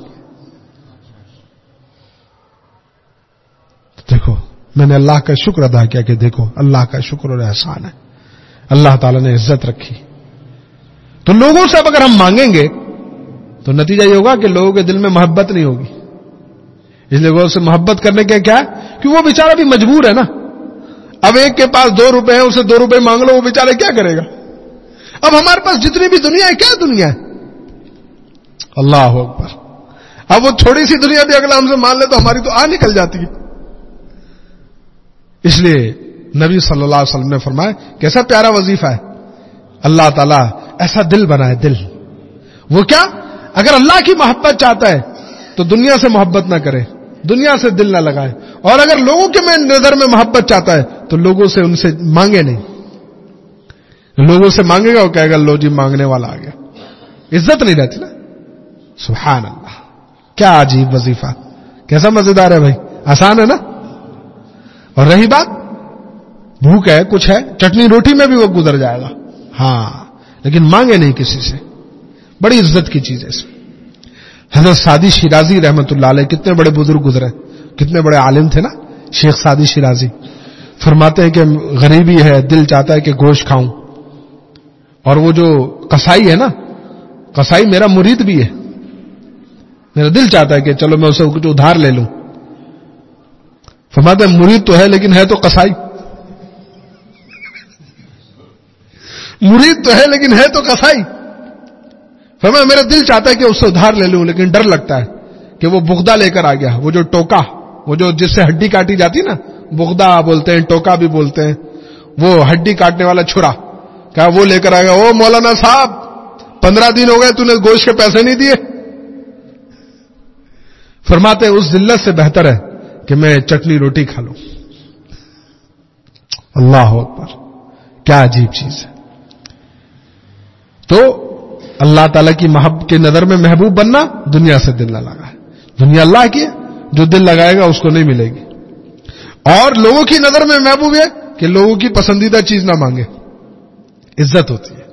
دیکھو میں نے اللہ کا شکر ادا کیا کہ دیکھو اللہ کا شکر اور احسان ہے، اللہ تعالیٰ نے عزت رکھی. تو لوگوں سے اب اگر ہم مانگیں گے تو نتیجہ یہ ہوگا کہ لوگوں کے دل میں محبت نہیں ہوگی. اس لیے وہ سے محبت کرنے کے کیا ہے کہ وہ بیچارہ بھی مجبور ہے نا. اب ایک کے پاس 2 روپے ہیں، اسے 2 روپے مانگ لو، وہ بیچارہ کیا کرے گا؟ اب ہمارے پاس جتنی بھی دنیا ہے، کیا دنیا ہے؟ اللہ اکبر. اب وہ تھوڑی سی دنیا بھی اگر ہم سے مان لے تو ہماری تو نکل جاتی ہے. اس لیے نبی صلی اللہ علیہ وسلم نے فرمایا کیسا پیارا وظیفہ ہے، اللہ تعالیٰ ایسا دل بنائے. دل وہ کیا؟ اگر اللہ کی محبت چاہتا ہے تو دنیا سے محبت نہ کرے، دنیا سے دل نہ لگائے. اور اگر لوگوں کے میں نظر میں محبت چاہتا ہے تو لوگوں سے ان سے مانگے نہیں. لوگوں سے مانگے گا وہ کہے گا لو جی مانگنے والا آ گیا. عزت نہیں رہتی نا. سبحان اللہ، کیا عجیب وظیفہ، کیسا مزیدار ہے بھائی، آسان ہے نا. اور رہی بات بھوک ہے، کچھ ہے، چٹنی روٹی میں بھی وہ گزر جائے گا، ہاں، لیکن مانگے نہیں کسی سے. بڑی عزت کی چیز ہے اس میں. حضرت سعدی شیرازی رحمت اللہ علیہ کتنے بڑے بزرگ گزرے، کتنے بڑے عالم تھے نا. شیخ سعدی شیرازی فرماتے ہیں کہ غریبی ہے، دل چاہتا ہے کہ گوشت کھاؤں. اور وہ جو قصائی ہے نا، قصائی میرا مرید بھی ہے، میرا دل چاہتا ہے کہ چلو میں اسے کچھ ادھار لے لوں. فرماتے ہیں مرید تو ہے لیکن ہے تو قصائی. مرید تو ہے لیکن ہے تو قصائی. فرمایا میرا دل چاہتا ہے کہ اس سے ادھار لے لوں لیکن ڈر لگتا ہے کہ وہ بغدہ لے کر آ گیا، وہ جو ٹوکا، وہ جو جس سے ہڈی کاٹی جاتی نا، بغدہ بولتے ہیں، ٹوکا بھی بولتے ہیں، وہ ہڈی کاٹنے والا چھرا، کہا وہ لے کر آ گیا. او مولانا صاحب 15 دن ہو گئے تو نے گوشت کے پیسے نہیں دیے. فرماتے اس ذلت سے بہتر ہے کہ میں چٹنی روٹی کھا لوں. اللہ اکبر، کیا عجیب چیز ہے. تو اللہ تعالیٰ کی محبت کی نظر میں محبوب بننا، دنیا سے دل نہ لگائے. دنیا اللہ کی ہے، جو دل لگائے گا اس کو نہیں ملے گی. اور لوگوں کی نظر میں محبوب ہے کہ لوگوں کی پسندیدہ چیز نہ مانگے، عزت ہوتی ہے.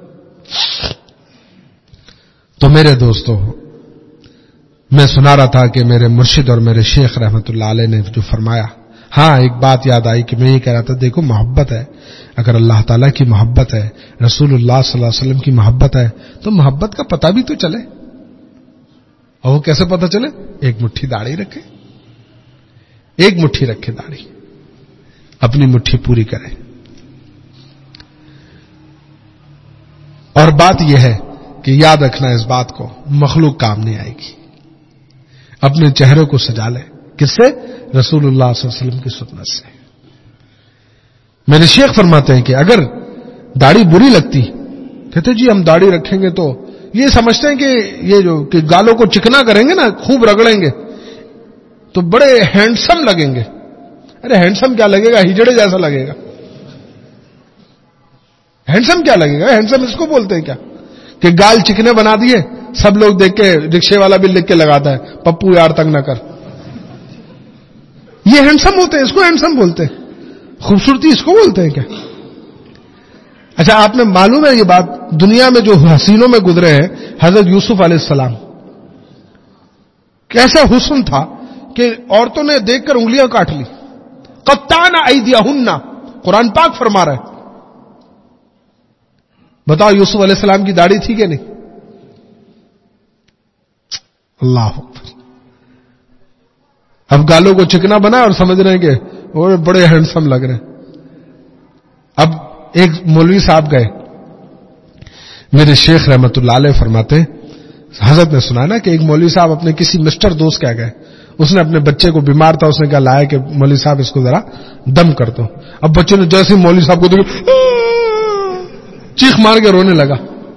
تو میرے دوستو، میں سنا رہا تھا کہ میرے مرشد اور میرے شیخ رحمت اللہ علیہ نے جو فرمایا، ہاں ایک بات یاد آئی کہ میں یہ کہہ رہا تھا دیکھو محبت ہے، اگر اللہ تعالیٰ کی محبت ہے، رسول اللہ صلی اللہ علیہ وسلم کی محبت ہے تو محبت کا پتہ بھی تو چلے. اور وہ کیسے پتہ چلے؟ ایک مٹھی داڑھی رکھے، ایک مٹھی رکھے داڑھی، اپنی مٹھی پوری کرے. اور بات یہ ہے کہ یاد رکھنا اس بات کو، مخلوق کام نہیں آئے گی. اپنے چہرے کو سجا لے، کس سے؟ رسول اللہ صلی اللہ علیہ وسلم کی سنت سے. میرے شیخ فرماتے ہیں کہ اگر داڑھی بری لگتی، کہتے جی ہم داڑھی رکھیں گے تو یہ سمجھتے ہیں کہ یہ جو کہ گالوں کو چکنا کریں گے نا، خوب رگڑیں گے تو بڑے ہینڈسم لگیں گے. ارے ہینڈسم کیا لگے گا, ہجڑے جیسا لگے گا. ہینڈسم کیا لگے گا, ہینڈسم اس کو بولتے ہیں کیا کہ گال چکنے بنا دیے, سب لوگ دیکھ کے, رکشے والا بھی لکھ کے لگاتا ہے پپو یار تنگ نہ کر. یہ ہینڈسم ہوتے ہیں, اس کو ہینڈسم بولتے ہیں. خوبصورتی اس کو بولتے ہیں کیا؟ اچھا آپ نے معلوم ہے یہ بات, دنیا میں جو حسینوں میں گزرے ہیں, حضرت یوسف علیہ السلام کیسا حسن تھا کہ عورتوں نے دیکھ کر انگلیاں کاٹ لی. قطعن ایدیہن, قرآن پاک فرما رہا ہے. بتاؤ یوسف علیہ السلام کی داڑھی تھی کہ نہیں؟ اللہ اکبر. اب گالوں کو چکنا بنا اور سمجھ رہے ہیں کہ وہ بڑے ہینڈسم لگ رہے ہیں. اب ایک مولوی صاحب گئے, میرے شیخ رحمت اللہ علیہ فرماتے, حضرت نے سنا نا کہ ایک مولوی صاحب اپنے کسی مسٹر دوست کہہ گئے, اس نے اپنے بچے کو بیمار تھا, اس نے کہا لایا کہ مولوی صاحب اس کو ذرا دم کر دو. اب بچے نے جیسے مولوی صاحب کو دیکھا چیخ مار کے رونے لگا.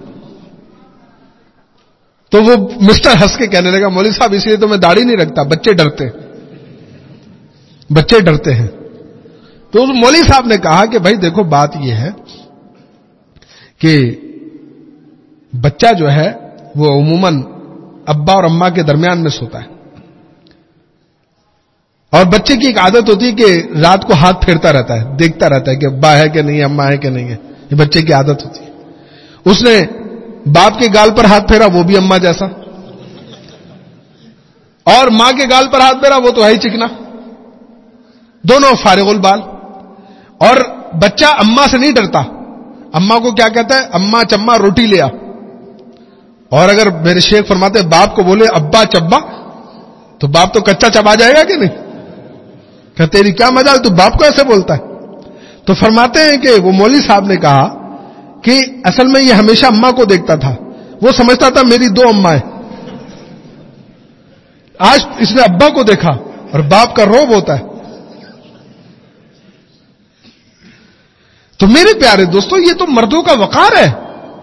تو وہ مسٹر ہنس کے کہنے لگا مولوی صاحب اس لیے تو میں داڑھی نہیں رکھتا, بچے ڈرتے ہیں. تو اس مولوی صاحب نے کہا کہ بھائی دیکھو بات یہ ہے کہ بچہ جو ہے وہ عموماً ابا اور اماں کے درمیان میں سوتا ہے, اور بچے کی ایک عادت ہوتی ہے کہ رات کو ہاتھ پھیرتا رہتا ہے, دیکھتا رہتا ہے کہ ابا ہے کہ نہیں, اماں ہے کہ نہیں ہے. یہ بچے کی عادت ہوتی ہے. اس نے باپ کے گال پر ہاتھ پھیرا, وہ بھی اماں جیسا, اور ماں کے گال پر ہاتھ پھیرا, وہ تو ہے ہی چکنا, دونوں فارغ البال. اور بچہ اماں سے نہیں ڈرتا, اماں کو کیا کہتا ہے, اماں چما روٹی لیا. اور اگر میرے شیخ فرماتے باپ کو بولے ابا چبا, تو باپ تو کچا چبا جائے گا کہ نہیں, کہ تیری کیا مجال, تو باپ کو ایسے بولتا ہے. تو فرماتے ہیں کہ وہ مولوی صاحب نے کہا کہ اصل میں یہ ہمیشہ اماں کو دیکھتا تھا, وہ سمجھتا تھا میری دو اماں ہیں. آج اس نے ابا کو دیکھا اور باپ کا روب ہوتا ہے. تو میرے پیارے دوستو, یہ تو مردوں کا وقار ہے.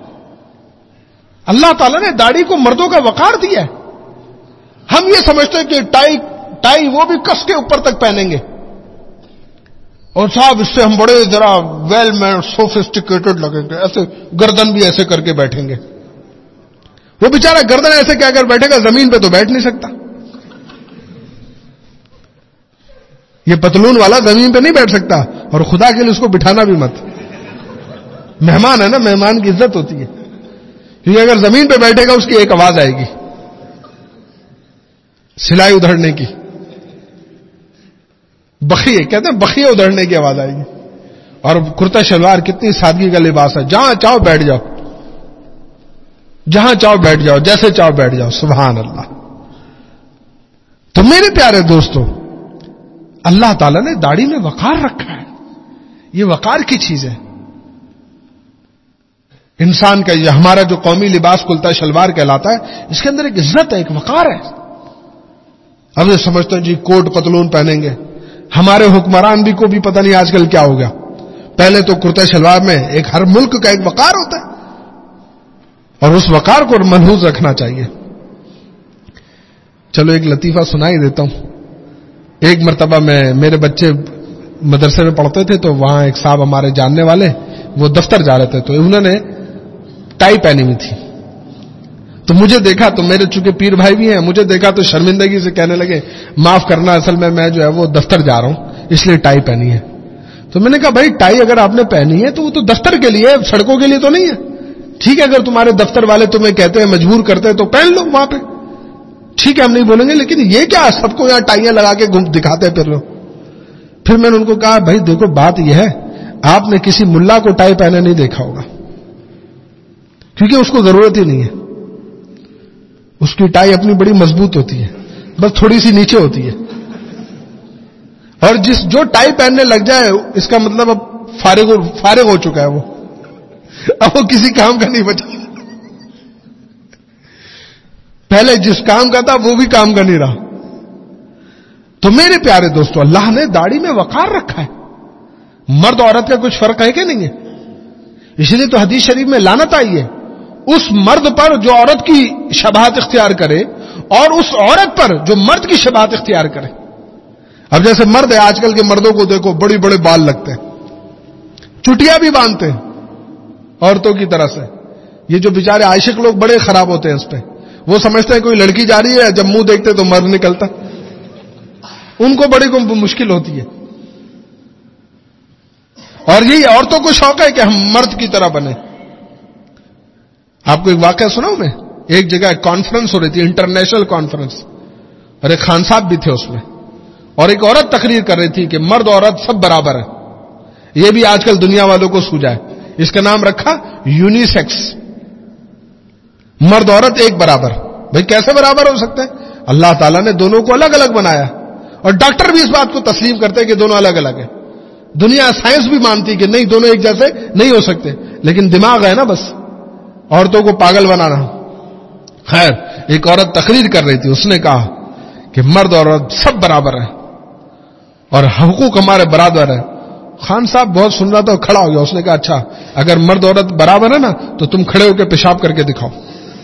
اللہ تعالیٰ نے داڑھی کو مردوں کا وقار دیا ہے. ہم یہ سمجھتے ہیں کہ ٹائی وہ بھی کس کے اوپر تک پہنیں گے, اور صاحب اس سے ہم بڑے ذرا ویل مین سوفسٹیکیٹڈ لگیں گے, ایسے گردن بھی ایسے کر کے بیٹھیں گے. وہ بیچارہ گردن ایسے کیا کر بیٹھے گا, زمین پہ تو بیٹھ نہیں سکتا. یہ پتلون والا زمین پہ نہیں بیٹھ سکتا, اور خدا کے لیے اس کو بٹھانا بھی مت. مہمان ہے نا, مہمان کی عزت ہوتی ہے, کیونکہ اگر زمین پہ بیٹھے گا اس کی ایک آواز آئے گی, سلائی ادھڑنے کی, بخیے کہتے ہیں, بخیے ادھڑنے کی آواز آئے گی. اور کرتا شلوار کتنی سادگی کا لباس ہے, جہاں چاہو بیٹھ جاؤ, جہاں چاہو بیٹھ جاؤ, جیسے چاہو بیٹھ جاؤ, سبحان اللہ. تو میرے پیارے دوستو, اللہ تعالیٰ نے داڑھی میں وقار رکھا ہے. یہ وقار کی چیز ہے. انسان کا یہ ہمارا جو قومی لباس کلتا شلوار کہلاتا ہے, اس کے اندر ایک عزت ہے, ایک وقار ہے. اب یہ سمجھتے ہیں جی کوٹ پتلون پہنیں گے. ہمارے حکمران بھی کو بھی پتہ نہیں آج کل کیا ہو گیا. پہلے تو کرتا شلوار میں ایک ہر ملک کا ایک وقار ہوتا ہے, اور اس وقار کو محفوظ رکھنا چاہیے. چلو ایک لطیفہ سنا ہی دیتا ہوں. ایک مرتبہ میرے بچے مدرسے میں پڑھتے تھے, تو وہاں ایک صاحب ہمارے جاننے والے, وہ دفتر جا رہے تھے, تو انہوں نے ٹائی پہنی ہوئی تھی. تو مجھے دیکھا, تو میرے چونکہ پیر بھائی بھی ہیں, مجھے دیکھا تو شرمندگی سے کہنے لگے معاف کرنا, اصل میں جو ہے وہ دفتر جا رہا ہوں اس لیے ٹائی پہنی ہے. تو میں نے کہا بھائی ٹائی اگر آپ نے پہنی ہے تو وہ تو دفتر کے لیے, سڑکوں کے لیے تو نہیں ہے. ٹھیک ہے, اگر تمہارے دفتر والے تمہیں کہتے ہیں, مجبور کرتے ہیں, تو پہن لو وہاں پہ, ٹھیک ہے, ہم نہیں بولیں گے. لیکن یہ کیا سب کو یہاں ٹائیاں لگا کے دکھاتے پھر لو. پھر میں نے ان کو کہا بھائی دیکھو بات یہ ہے, آپ نے کسی ملا کو ٹائی پہنے نہیں دیکھا ہوگا, کیونکہ اس کو ضرورت ہی نہیں ہے. اس کی ٹائی اپنی بڑی مضبوط ہوتی ہے, بس تھوڑی سی نیچے ہوتی ہے. اور جو ٹائی پہننے لگ جائے, اس کا مطلب اب فارغ ہو چکا ہے, وہ اب وہ کسی کام کا نہیں بچا. پہلے جس کام کا تھا وہ بھی کام کا نہیں رہا. تو میرے پیارے دوستو, اللہ نے داڑھی میں وقار رکھا ہے. مرد عورت کا کچھ فرق ہے کہ نہیں ہے؟ اس لیے تو حدیث شریف میں لعنت آئی ہے اس مرد پر جو عورت کی شباہت اختیار کرے, اور اس عورت پر جو مرد کی شباہت اختیار کرے. اب جیسے مرد ہے، آج کل کے مردوں کو دیکھو بڑے بڑے بال لگتے ہیں، چٹیاں بھی باندھتے ہیں عورتوں کی طرح سے. یہ جو بیچارے عاشق لوگ بڑے خراب ہوتے ہیں اس پہ. وہ سمجھتے ہیں کوئی لڑکی جا رہی ہے، جب منہ دیکھتے تو مرد نکلتا. ان کو بڑی مشکل ہوتی ہے. اور یہی عورتوں کو شوق ہے کہ ہم مرد کی طرح بنے. آپ کو ایک واقعہ سناؤں میں. ایک جگہ ایک کانفرنس ہو رہی تھی، انٹرنیشنل کانفرنس، اور ایک خان صاحب بھی تھے اس میں، اور ایک عورت تقریر کر رہی تھی کہ مرد عورت سب برابر ہیں. یہ بھی آج کل دنیا والوں کو سوجا ہے. اس کا نام رکھا یونیسیکس. مرد عورت ایک برابر. بھئی کیسے برابر ہو سکتے ہیں؟ اللہ تعالیٰ نے دونوں کو الگ الگ بنایا، اور ڈاکٹر بھی اس بات کو تسلیم کرتے ہیں کہ دونوں الگ الگ ہیں. دنیا سائنس بھی مانتی کہ نہیں، دونوں ایک جیسے نہیں ہو سکتے، لیکن دماغ ہے نا بس عورتوں کو پاگل بنانا. خیر، ایک عورت تقریر کر رہی تھی، اس نے کہا کہ مرد اور عورت سب برابر ہیں اور حقوق ہمارے برابر ہیں. خان صاحب بہت سن رہا تھا اور کھڑا ہو گیا. اس نے کہا اچھا اگر مرد عورت برابر ہے نا تو تم کھڑے ہو کے پیشاب کر کے دکھاؤ.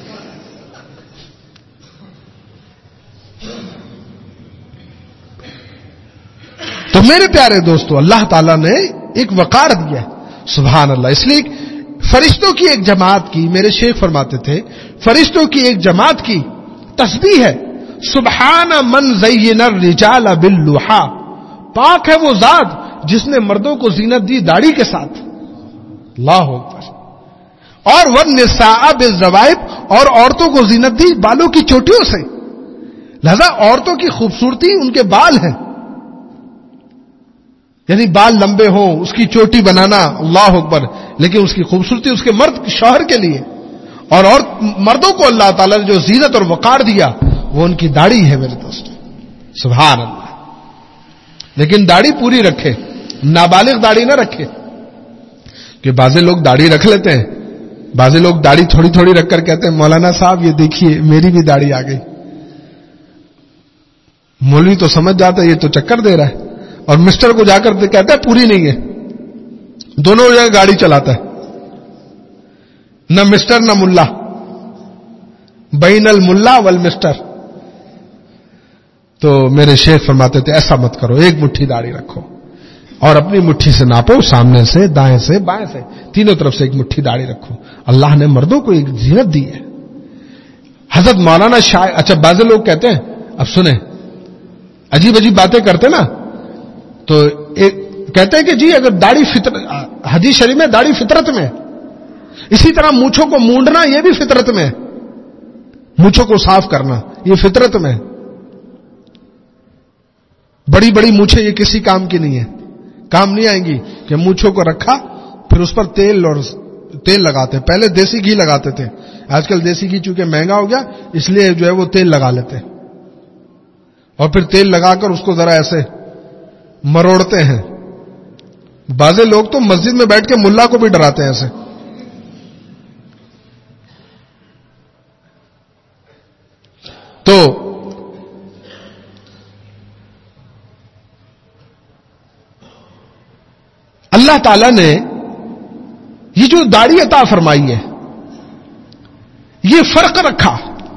تو میرے پیارے دوستو، اللہ تعالیٰ نے ایک وقار دیا ہے. سبحان اللہ. اس لیے فرشتوں کی ایک جماعت کی، میرے شیخ فرماتے تھے، فرشتوں کی ایک جماعت کی تسبیح ہے سبحان من زین الرجال باللحا. پاک ہے وہ ذات جس نے مردوں کو زینت دی داڑھی کے ساتھ. اللہ اکبر. اور والنساء بالزوائب، اور عورتوں کو زینت دی بالوں کی چوٹیوں سے. لہذا عورتوں کی خوبصورتی ان کے بال ہیں، یعنی بال لمبے ہوں، اس کی چوٹی بنانا، اللہ اکبر. لیکن اس کی خوبصورتی اس کے مرد شوہر کے لیے. اور مردوں کو اللہ تعالیٰ نے جو زینت اور وقار دیا وہ ان کی داڑھی ہے میرے دوست. سبحان اللہ. لیکن داڑھی پوری رکھے، نابالغ داڑھی نہ رکھے. کہ بعضے لوگ داڑھی رکھ لیتے ہیں، بعضے لوگ داڑھی تھوڑی تھوڑی رکھ کر کہتے ہیں مولانا صاحب یہ دیکھیے میری بھی داڑھی آ گئی. مولوی تو سمجھ جاتا ہے یہ تو چکر دے رہا ہے، اور مسٹر کو جا کر کہتا ہے پوری نہیں ہے. دونوں جگہ گاڑی چلاتا ہے، نہ مسٹر نہ ملا، بین الملا والمسٹر. تو میرے شیخ فرماتے تھے ایسا مت کرو، ایک مٹھی داڑھی رکھو اور اپنی مٹھی سے ناپو، سامنے سے، دائیں سے، بائیں سے، تینوں طرف سے ایک مٹھی داڑھی رکھو. اللہ نے مردوں کو ایک زینت دی ہے. حضرت مولانا شاہ، اچھا بعض لوگ کہتے ہیں، اب سنیں عجیب عجیب باتیں کرتے نا، تو ایک کہتے ہیں کہ جی اگر داڑھی حدیث شریف میں داڑھی فطرت میں، اسی طرح مونچھوں کو مونڈنا یہ بھی فطرت میں، مونچھوں کو صاف کرنا یہ فطرت میں. بڑی بڑی مونچھیں یہ کسی کام کی نہیں ہے، کام نہیں آئیں گی. کہ مونچھوں کو رکھا پھر اس پر تیل لگاتے. پہلے دیسی گھی لگاتے تھے، آج کل دیسی گھی چونکہ مہنگا ہو گیا اس لیے جو ہے وہ تیل لگا لیتے، اور پھر تیل لگا کر اس کو ذرا ایسے مروڑتے ہیں. بعضے لوگ تو مسجد میں بیٹھ کے ملا کو بھی ڈراتے ہیں ایسے. تو اللہ تعالیٰ نے یہ جو داڑھی عطا فرمائی ہے یہ فرق رکھا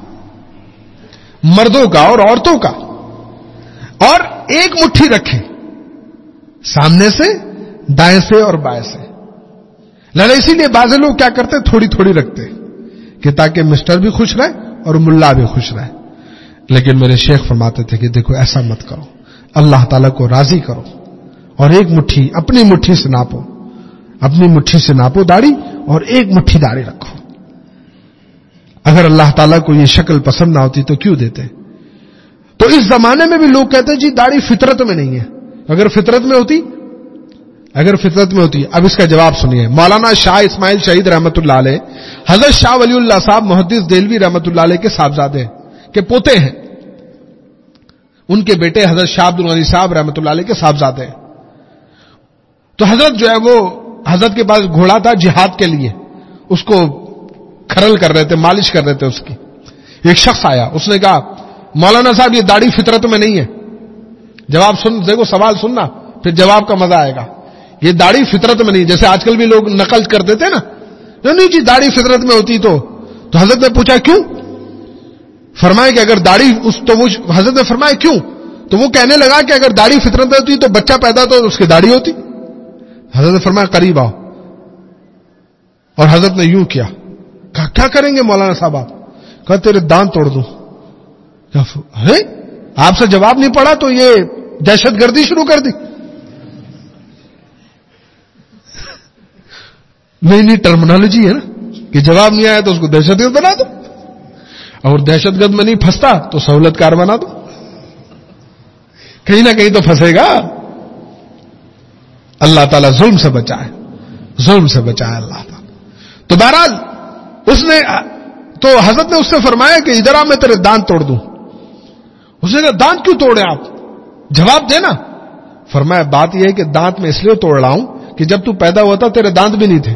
مردوں کا اور عورتوں کا، اور ایک مٹھی رکھے سامنے سے، دائیں سے اور بائیں سے. لہذا اسی لیے بعض لوگ کیا کرتے تھوڑی تھوڑی رکھتے کہ تاکہ مسٹر بھی خوش رہے اور ملا بھی خوش رہے. لیکن میرے شیخ فرماتے تھے کہ دیکھو ایسا مت کرو، اللہ تعالیٰ کو راضی کرو اور ایک مٹھی اپنی مٹھی سے ناپو، اپنی مٹھی سے ناپو داڑھی اور ایک مٹھی داڑھی رکھو. اگر اللہ تعالیٰ کو یہ شکل پسند نہ ہوتی تو کیوں دیتے؟ تو اس زمانے میں بھی لوگ کہتے ہیں جی داڑھی فطرت میں نہیں ہے. اگر فطرت میں ہوتی، اب اس کا جواب سنیے. مولانا شاہ اسماعیل شہید رحمت اللہ علیہ، حضرت شاہ ولی اللہ صاحب محدث دہلوی رحمت اللہ علیہ کے صاحبزادے کے پوتے ہیں. ان کے بیٹے حضرت شاہ عبد الغنی صاحب رحمت اللہ علیہ کے صاحبزادے ہیں. تو حضرت جو ہے وہ حضرت کے پاس گھوڑا تھا جہاد کے لیے، اس کو کھرل کر رہے تھے، مالش کر رہے تھے اس کی. ایک شخص آیا، اس نے کہا مولانا صاحب یہ داڑھی فطرت میں نہیں ہے. جواب سن، دیکھو سوال سننا پھر جواب کا مزہ آئے گا. یہ داڑھی فطرت میں نہیں، جیسے آج کل بھی لوگ نقل کرتے تھے نا، نہیں جی داڑھی فطرت میں ہوتی تو حضرت نے پوچھا کیوں؟ فرمایا کہ اگر داڑھی تو حضرت نے فرمایا کیوں؟ تو تو وہ کہنے لگا کہ اگر داڑھی فطرت ہوتی تو بچہ پیدا تو اس کی داڑھی ہوتی. حضرت نے فرمایا قریب آؤ, اور حضرت نے یوں کیا. کہا کیا کریں گے مولانا صاحب آپ؟ کہا تیرے دانت توڑ دوں. آپ سے جواب نہیں پڑا تو یہ دہشت گردی شروع کر دی. نئی نئی ٹرمنالوجی ہے نا کہ جواب نہیں آیا تو اس کو دہشت گرد بنا دو, اور دہشت گرد میں نہیں پھنستا تو سہولت کار بنا دو. کہیں نہ کہیں تو پھنسے گا. اللہ تعالیٰ ظلم سے بچائے, ظلم سے بچائے اللہ تعالیٰ. تو بہرحال اس نے تو حضرت نے اس سے فرمایا کہ ادھر آ میں تیرے دانت توڑ دوں. اس نے کہا دانت کیوں توڑے آپ, جواب دینا. فرمایا بات یہ ہے کہ دانت میں اس لیے توڑ رہا ہوں کہ جب تو پیدا ہوا تھا تیرے دانت بھی نہیں تھے.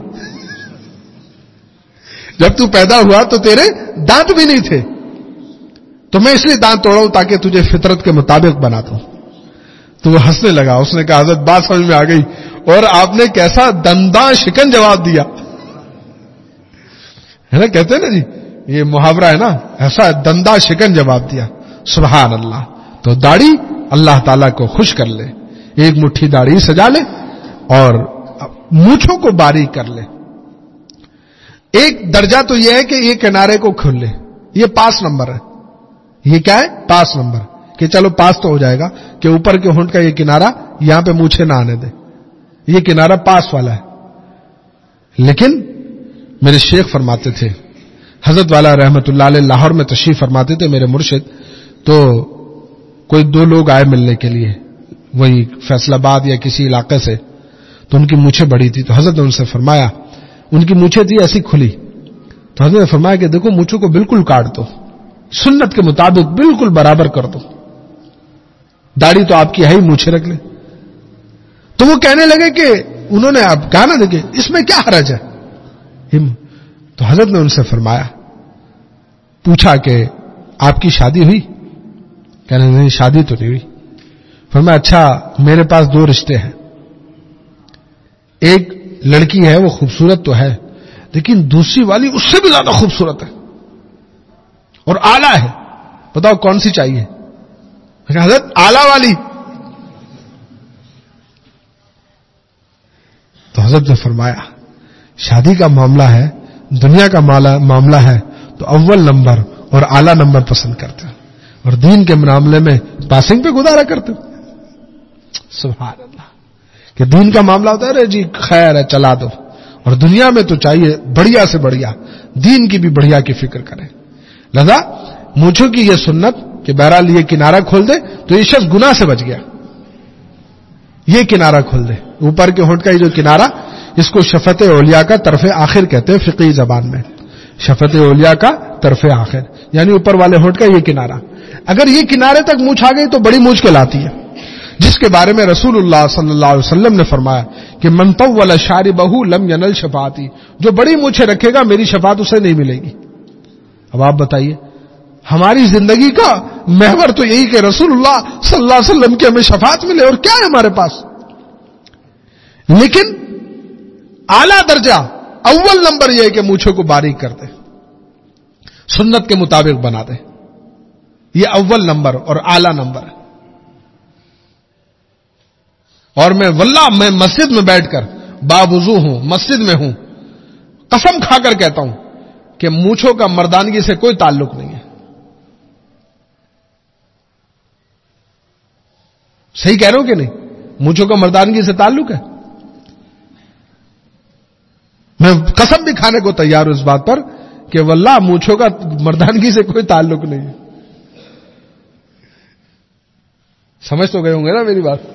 جب تو پیدا ہوا تو تیرے دانت بھی نہیں تھے, تو میں اس لیے دانت توڑا ہوں تاکہ تجھے فطرت کے مطابق بناتا ہوں. تو وہ ہنسنے لگا. اس نے کہا حضرت بات سمجھ میں آ گئی, اور آپ نے کیسا دنداں شکن جواب دیا ہے نا, کہتے ہیں نا جی یہ محاورہ ہے نا, ایسا دنداں شکن جواب دیا. سبحان اللہ. تو داڑھی اللہ تعالیٰ کو خوش کر لے, ایک مٹھی داڑھی سجا لے اور مونچھوں کو باریک کر لے. ایک درجہ تو یہ ہے کہ یہ کنارے کو کھول لے, یہ پاس نمبر ہے. یہ کیا ہے؟ پاس نمبر, کہ چلو پاس تو ہو جائے گا کہ اوپر کے ہونٹ کا یہ کنارہ یہاں پہ مونچھے نہ آنے دے, یہ کنارہ پاس والا ہے. لیکن میرے شیخ فرماتے تھے, حضرت والا رحمت اللہ علیہ لاہور میں تشریف فرماتے تھے میرے مرشد, تو کوئی دو لوگ آئے ملنے کے لیے وہی فیصل آباد یا کسی علاقے سے, تو ان کی مونچھیں بڑی تھی. تو حضرت نے ان سے فرمایا, ان کی مونچھیں تھی ایسی کھلی, تو حضرت نے فرمایا کہ دیکھو مونچھوں کو بالکل کاٹ دو, سنت کے مطابق بالکل برابر کر دو, داڑھی تو آپ کی ہے ہی, مونچھیں رکھ لیں. تو وہ کہنے لگے کہ انہوں نے آپ کہا نا دیکھیں اس میں کیا حرج ہے. تو حضرت نے ان سے فرمایا, پوچھا کہ آپ کی شادی ہوئی؟ کہنے نہیں شادی تو نہیں ہوئی. فرمایا اچھا میرے پاس دو رشتے ہیں, ایک لڑکی ہے وہ خوبصورت تو ہے لیکن دوسری والی اس سے بھی زیادہ خوبصورت ہے اور اعلیٰ ہے, بتاؤ کون سی چاہیے؟ حضرت اعلیٰ والی. تو حضرت نے فرمایا شادی کا معاملہ ہے, دنیا کا معاملہ ہے تو اول نمبر اور اعلیٰ نمبر پسند کرتے ہیں, اور دین کے معاملے میں پاسنگ پہ گزارا کرتے ہیں. سبحان اللہ. کہ دین کا معاملہ ہوتا ہے رے جی خیر ہے چلا دو, اور دنیا میں تو چاہیے بڑھیا سے بڑھیا, دین کی بھی بڑھیا کی فکر کریں. لہذا مونچھوں کی یہ سنت کہ بہرحال یہ کنارہ کھول دے تو یہ شخص گناہ سے بچ گیا. یہ کنارہ کھول دے, اوپر کے ہونٹ کا یہ جو کنارہ, اس کو شفت اولیاء کا طرف آخر کہتے ہیں فقہی زبان میں. شفت اولیاء کا طرف آخر یعنی اوپر والے ہونٹ کا یہ کنارہ. اگر یہ کنارے تک مونچھ آ گئی تو بڑی مونچھ کہلاتی ہے, جس کے بارے میں رسول اللہ صلی اللہ علیہ وسلم نے فرمایا کہ من طول شاربہ لم ینل شفاعتی, جو بڑی مونچھیں رکھے گا میری شفاعت اسے نہیں ملے گی. اب آپ بتائیے, ہماری زندگی کا محور تو یہی کہ رسول اللہ صلی اللہ علیہ وسلم کی ہمیں شفاعت ملے, اور کیا ہے ہمارے پاس. لیکن اعلیٰ درجہ اول نمبر یہ ہے کہ مونچھوں کو باریک کر دے, سنت کے مطابق بنا دے. یہ اول نمبر اور اعلیٰ نمبر ہے. اور میں واللہ میں مسجد میں بیٹھ کر باوضو ہوں, مسجد میں ہوں, قسم کھا کر کہتا ہوں کہ مونچھوں کا مردانگی سے کوئی تعلق نہیں ہے. صحیح کہہ رہے ہو کہ نہیں؟ مونچھوں کا مردانگی سے تعلق ہے. میں قسم بھی کھانے کو تیار ہوں اس بات پر کہ واللہ مونچھوں کا مردانگی سے کوئی تعلق نہیں ہے. سمجھ تو گئے ہوں گے نا میری بات.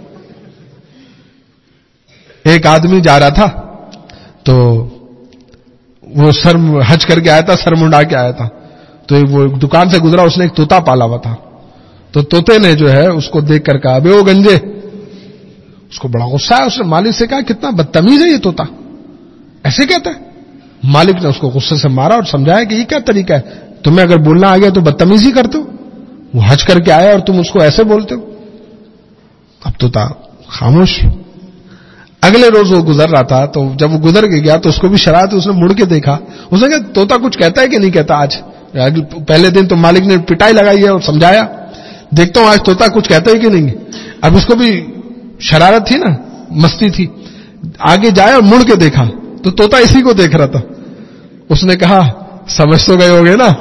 ایک آدمی جا رہا تھا تو وہ سر حج کر کے آیا تھا, سر منڈا کے آیا تھا, تو وہ دکان سے گزرا, اس نے ایک طوطا پالا ہوا تھا. تو طوطے نے جو ہے اس کو دیکھ کر کہا ابے وہ گنجے. اس کو بڑا غصہ ہے, اس نے مالک سے کہا کتنا بدتمیز ہے یہ طوطا, ایسے کہتا ہے. مالک نے اس کو غصے سے مارا اور سمجھایا کہ یہ کیا طریقہ ہے, تمہیں اگر بولنا آ گیا تو بدتمیزی کرتے ہو, وہ حج کر کے آیا اور تم اس کو ایسے بولتے ہو. اب طوطا خاموش. اگلے روز وہ گزر رہا تھا, تو جب وہ گزر کے گیا تو اس کو بھی شرارت, اس نے مڑ کے دیکھا, اس نے کہا طوطا کچھ کہتا ہے کہ نہیں کہتا آج. پہلے دن تو مالک نے پٹائی لگائی ہے اور سمجھایا, دیکھتا ہوں آج طوطا کچھ کہتا ہے کہ نہیں. اب اس کو بھی شرارت تھی نا, مستی تھی, آگے جایا اور مڑ کے دیکھا تو طوطا اسی کو دیکھ رہا تھا. اس نے کہا سمجھ تو گئے ہوگے نا.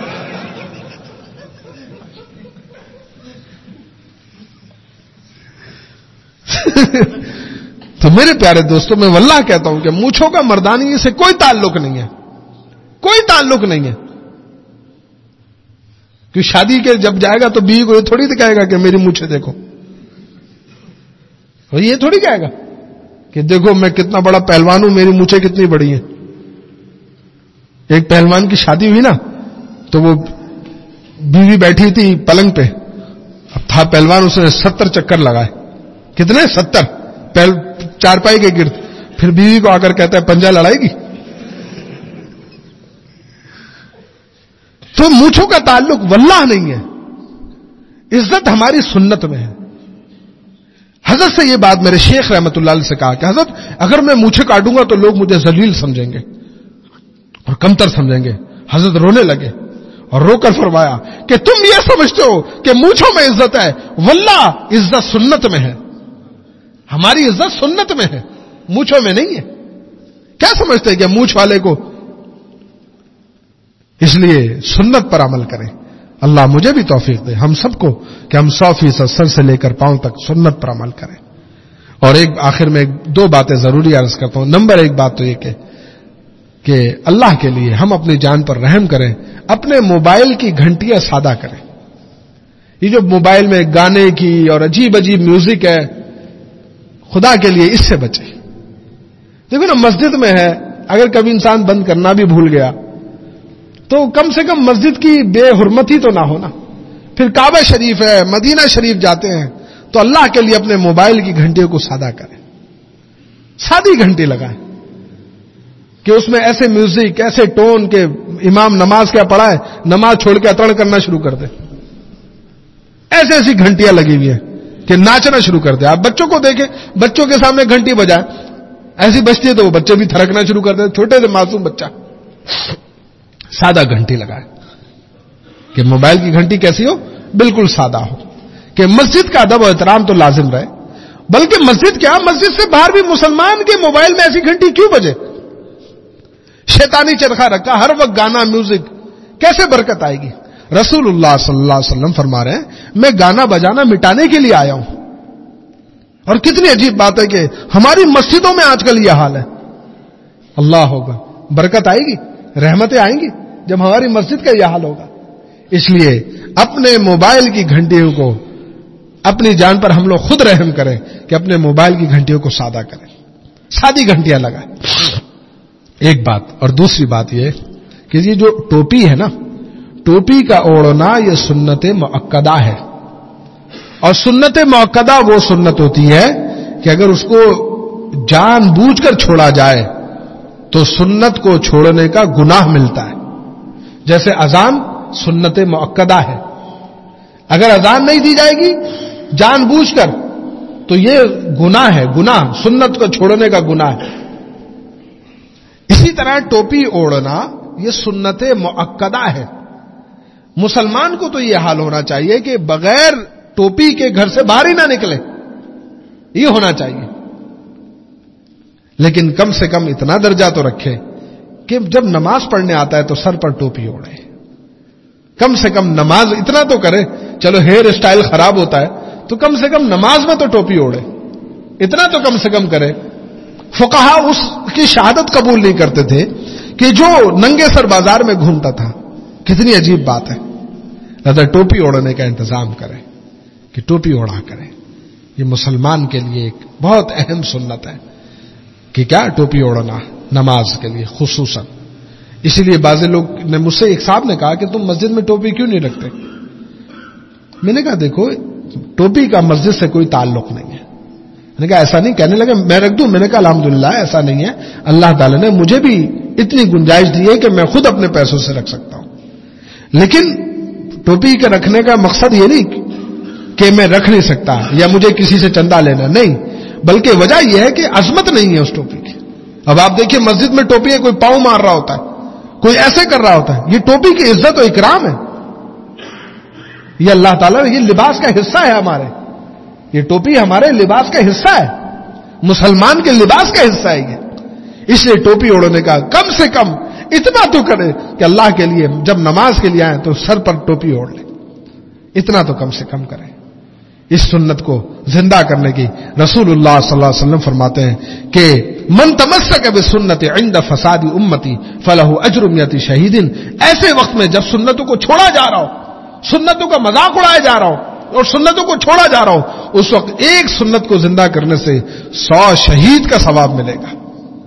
تو میرے پیارے دوستوں, میں واللہ کہتا ہوں کہ مونچھوں کا مردانگی سے کوئی تعلق نہیں ہے, کوئی تعلق نہیں ہے. کہ شادی کے جب جائے گا تو بیوی کو یہ تھوڑی دکھائے گا کہ میری مونچھیں دیکھو, اور یہ تھوڑی کہے گا کہ دیکھو میں کتنا بڑا پہلوان ہوں, میری مونچھیں کتنی بڑی ہیں. ایک پہلوان کی شادی ہوئی نا, تو وہ بیوی بیٹھی تھی پلنگ پہ, اب تھا پہلوان, اس نے 70 چکر لگائے. کتنے؟ 70 چارپائی کے گرد. پھر بیوی کو آ کر کہتا ہے پنجہ لڑائے گی. تو مونچھوں کا تعلق واللہ نہیں ہے, عزت ہماری سنت میں ہے. حضرت سے یہ بات میرے شیخ رحمت اللہ علیہ سے کہا کہ حضرت اگر میں مونچھیں کاٹوں گا تو لوگ مجھے ذلیل سمجھیں گے اور کمتر سمجھیں گے. حضرت رونے لگے اور رو کر فرمایا کہ تم یہ سمجھتے ہو کہ مونچھوں میں عزت ہے, واللہ عزت سنت میں ہے. ہماری عزت سنت میں ہے, مونچھوں میں نہیں ہے. کیا سمجھتے ہیں کہ مونچھ والے کو؟ اس لیے سنت پر عمل کریں. اللہ مجھے بھی توفیق دے, ہم سب کو, کہ ہم 100% سر سے لے کر پاؤں تک سنت پر عمل کریں. اور ایک آخر میں 2 باتیں ضروری عرض کرتا ہوں. نمبر 1 بات تو یہ کہ اللہ کے لیے ہم اپنی جان پر رحم کریں, اپنے موبائل کی گھنٹیاں سادہ کریں. یہ جو موبائل میں گانے کی اور عجیب عجیب میوزک ہے, خدا کے لیے اس سے بچیں. دیکھو نا, مسجد میں ہے, اگر کبھی انسان بند کرنا بھی بھول گیا تو کم سے کم مسجد کی بے حرمتی تو نہ ہونا. پھر کعبہ شریف ہے, مدینہ شریف جاتے ہیں, تو اللہ کے لیے اپنے موبائل کی گھنٹیوں کو سادہ کریں. سادی گھنٹی لگائیں کہ اس میں ایسے میوزک, ایسے ٹون کہ امام نماز کیا پڑھا ہے, نماز چھوڑ کے اطڑ کرنا شروع کر دے. ایسی گھنٹیاں لگی ہوئی ہیں کہ ناچنا شروع کر دے. آپ بچوں کو دیکھیں, بچوں کے سامنے گھنٹی بجائے, ایسی بجتی ہے تو وہ بچے بھی تھرکنا شروع کر دیں, چھوٹے سے معصوم بچہ. سادہ گھنٹی لگائے کہ موبائل کی گھنٹی کیسی ہو, بالکل سادہ ہو, کہ مسجد کا ادب و احترام تو لازم رہے. بلکہ مسجد کیا, مسجد سے باہر بھی مسلمان کے موبائل میں ایسی گھنٹی کیوں بجے؟ شیطانی چرخا رکھا, ہر وقت گانا میوزک, کیسے برکت آئے گی؟ رسول اللہ صلی اللہ علیہ وسلم فرما رہے ہیں میں گانا بجانا مٹانے کے لیے آیا ہوں. اور کتنی عجیب بات ہے کہ ہماری مسجدوں میں آج کل یہ حال ہے. اللہ ہوگا, برکت آئے گی, رحمتیں آئیں گی جب ہماری مسجد کا یہ حال ہوگا. اس لیے اپنے موبائل کی گھنٹیوں کو, اپنی جان پر ہم لوگ خود رحم کریں کہ اپنے موبائل کی گھنٹیوں کو سادہ کریں, سادی گھنٹیاں لگائیں. ایک بات. اور دوسری بات یہ کہ یہ جو ٹوپی ہے نا, ٹوپی کا اوڑھنا یہ سنت مؤکدہ ہے. اور سنت مؤکدہ وہ سنت ہوتی ہے کہ اگر اس کو جان بوجھ کر چھوڑا جائے تو سنت کو چھوڑنے کا گناہ ملتا ہے. جیسے اذان سنت مؤکدہ ہے, اگر اذان نہیں دی جائے گی جان بوجھ کر تو یہ گناہ ہے, گناہ, سنت کو چھوڑنے کا گناہ ہے. اسی طرح ٹوپی اوڑھنا یہ سنت مؤکدہ ہے. مسلمان کو تو یہ حال ہونا چاہیے کہ بغیر ٹوپی کے گھر سے باہر ہی نہ نکلے, یہ ہونا چاہیے. لیکن کم سے کم اتنا درجہ تو رکھے کہ جب نماز پڑھنے آتا ہے تو سر پر ٹوپی اوڑھے. کم سے کم نماز اتنا تو کرے. چلو ہیئر اسٹائل خراب ہوتا ہے تو کم سے کم نماز میں تو ٹوپی اوڑھے, اتنا تو کم سے کم کرے. فقہا اس کی شہادت قبول نہیں کرتے تھے کہ جو ننگے سر بازار میں گھومتا تھا. کتنی عجیب بات ہے. لہذا ٹوپی اوڑھنے کا انتظام کریں کہ ٹوپی اوڑھا کریں. یہ مسلمان کے لیے ایک بہت اہم سنت ہے کہ کیا, ٹوپی اوڑھنا نماز کے لیے خصوصاً. اسی لیے بعض لوگ نے مجھ سے, ایک صاحب نے کہا کہ تم مسجد میں ٹوپی کیوں نہیں رکھتے؟ میں نے کہا دیکھو ٹوپی کا مسجد سے کوئی تعلق نہیں ہے. میں نے کہا ایسا نہیں. کہنے لگے میں رکھ دوں. میں نے کہا الحمدللہ ایسا نہیں ہے, اللہ تعالی نے مجھے بھی اتنی گنجائش دی ہے کہ میں خود اپنے پیسوں سے رکھ سکتا ہوں. لیکن ٹوپی کے رکھنے کا مقصد یہ نہیں کہ میں رکھ نہیں سکتا یا مجھے کسی سے چندہ لینا, نہیں, بلکہ وجہ یہ ہے کہ عظمت نہیں ہے اس ٹوپی کی. اب آپ دیکھیے مسجد میں ٹوپی ہے, کوئی پاؤں مار رہا ہوتا ہے, کوئی ایسے کر رہا ہوتا ہے. یہ ٹوپی کی عزت و اکرام ہے. یہ اللہ تعالیٰ یہ لباس کا حصہ ہے ہمارے، یہ ٹوپی ہمارے لباس کا حصہ ہے، مسلمان کے لباس کا حصہ ہے یہ. اس لیے ٹوپی اوڑھنے کا کم سے کم اتنا تو کرے کہ اللہ کے لیے جب نماز کے لیے آئیں تو سر پر ٹوپی اوڑھ لیں، اتنا تو کم سے کم کریں. اس سنت کو زندہ کرنے کی رسول اللہ صلی اللہ علیہ وسلم فرماتے ہیں کہ من تمسک بسنت عند فساد امتی فلہ اجر 100 شہید. ایسے وقت میں جب سنتوں کو چھوڑا جا رہا ہو، سنتوں کا مذاق اڑایا جا رہا ہو اور سنتوں کو چھوڑا جا رہا ہو، اس وقت ایک سنت کو زندہ کرنے سے 100 شہید کا ثواب ملے گا.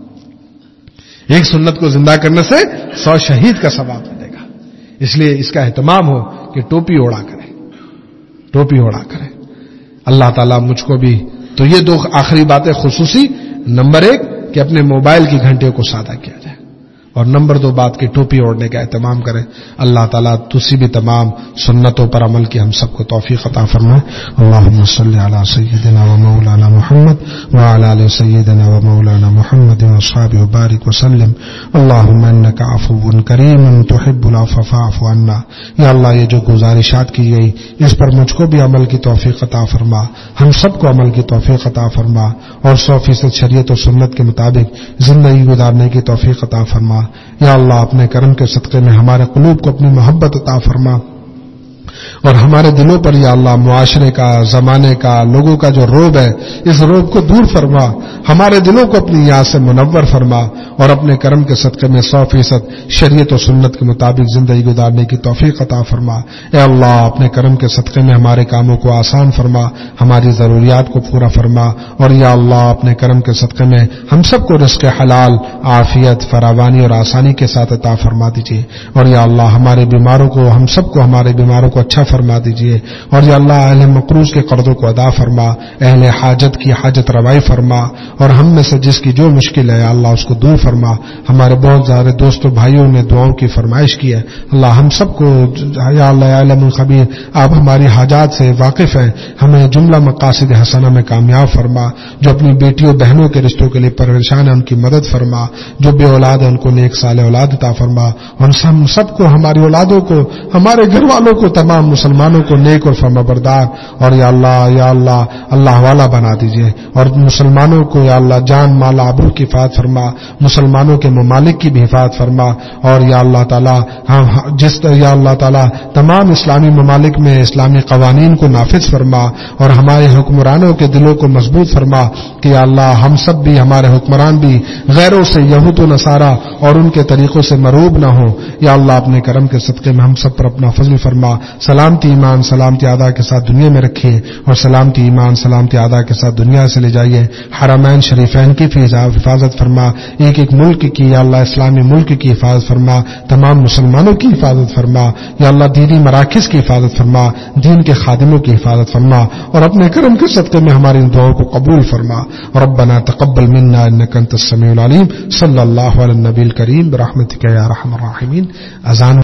ایک سنت کو زندہ کرنے سے 100 شہید کا ثواب ملے گا. اس لیے اس کا اہتمام ہو کہ ٹوپی اوڑھا کریں، ٹوپی اوڑھا کریں. اللہ تعالیٰ مجھ کو بھی تو یہ 2 آخری باتیں خصوصی. نمبر 1 کہ اپنے موبائل کی گھنٹیوں کو سادہ کیا جائے، اور نمبر 2 بات کہ ٹوپی اوڑھنے کا اہتمام کریں. اللہ تعالیٰ تسی بھی تمام سنتوں پر عمل کی ہم سب کو توفیق عطا فرمائے. اللہم صلی علی سیدنا و مولانا محمد وعلی آل سیدنا و مولانا محمد وصحبہ وبارک وسلم. اللہم انک عفو کریم تحب العفو فاعف عنا. یا اللہ یہ جو گزارشات کی گئی اس پر مجھ کو بھی عمل کی توفیق عطا فرما، ہم سب کو عمل کی توفیق عطا فرما، اور 100% شریعت و سنت کے مطابق زندگی گزارنے کی توفیق عطا فرما. یا اللہ اپنے کرم کے صدقے میں ہمارے قلوب کو اپنی محبت عطا فرما، اور ہمارے دلوں پر یا اللہ معاشرے کا، زمانے کا، لوگوں کا جو روب ہے اس روب کو دور فرما. ہمارے دلوں کو اپنی یاد سے منور فرما، اور اپنے کرم کے صدقے میں 100% شریعت و سنت کے مطابق زندگی گزارنے کی توفیق عطا فرما. اے اللہ اپنے کرم کے صدقے میں ہمارے کاموں کو آسان فرما، ہماری ضروریات کو پورا فرما. اور یا اللہ اپنے کرم کے صدقے میں ہم سب کو رزق حلال، عافیت، فراوانی اور آسانی کے ساتھ عطا فرما دیجیے. اور یا اللہ ہمارے بیماروں کو، ہم سب کو ہمارے بیماروں کو اچھا فرما دیجیے. اور یا اللہ اہل مقروض کے قرضوں کو ادا فرما، اہل حاجت کی حاجت روائی فرما، اور ہم میں سے جس کی جو مشکل ہے اللہ اس کو دور فرما. ہمارے بہت سارے دوستوں بھائیوں نے دعاؤں کی فرمائش کی ہے، اللہ ہم سب کو یا اللہ علم الخبیر آپ ہماری حاجات سے واقف ہیں، ہمیں جملہ مقاصد حسنہ میں کامیاب فرما. جو اپنی بیٹیوں بہنوں کے رشتوں کے لیے پریشان ہیں ان کی مدد فرما، جو بے اولاد ہیں ان کو نیک صالح اولاد عطا فرما. ہم سب کو، ہماری اولادوں کو، ہمارے گھر والوں کو، تمام مسلمانوں کو نیک اور فرمانبردار اور یا اللہ اللہ والا بنا دیجیے. اور مسلمانوں کو یا اللہ جان مال آبرو کی حفاظت فرما، مسلمانوں کے ممالک کی بھی حفاظت فرما. اور یا اللہ تعالیٰ یا اللہ تعالیٰ تمام اسلامی ممالک میں اسلامی قوانین کو نافذ فرما، اور ہمارے حکمرانوں کے دلوں کو مضبوط فرما کہ یا اللہ ہم سب بھی، ہمارے حکمران بھی غیروں سے، یہود و نصارہ اور ان کے طریقوں سے مروب نہ ہوں. یا اللہ اپنے کرم کے صدقے میں ہم سب پر اپنا فضل فرما. سلامتی ایمان سلامتی ادا کے ساتھ دنیا میں رکھیے، اور سلامتی ایمان سلامتی ادا کے ساتھ دنیا سے لے جائیے. حرمین شریفین کی حفاظت فرما، ایک ایک ملک کی یا اللہ اسلامی ملک کی حفاظت فرما، تمام مسلمانوں کی حفاظت فرما. یا اللہ دینی مراکز کی حفاظت فرما، دین کے خادموں کی حفاظت فرما، اور اپنے کرم کے صدقے میں ہماری دعاؤں کو قبول فرما. ربنا تقبل منا انک انت السمیع العلیم. صلی اللہ علی النبی الکریم برحمتک یا ارحم الراحمین. اذان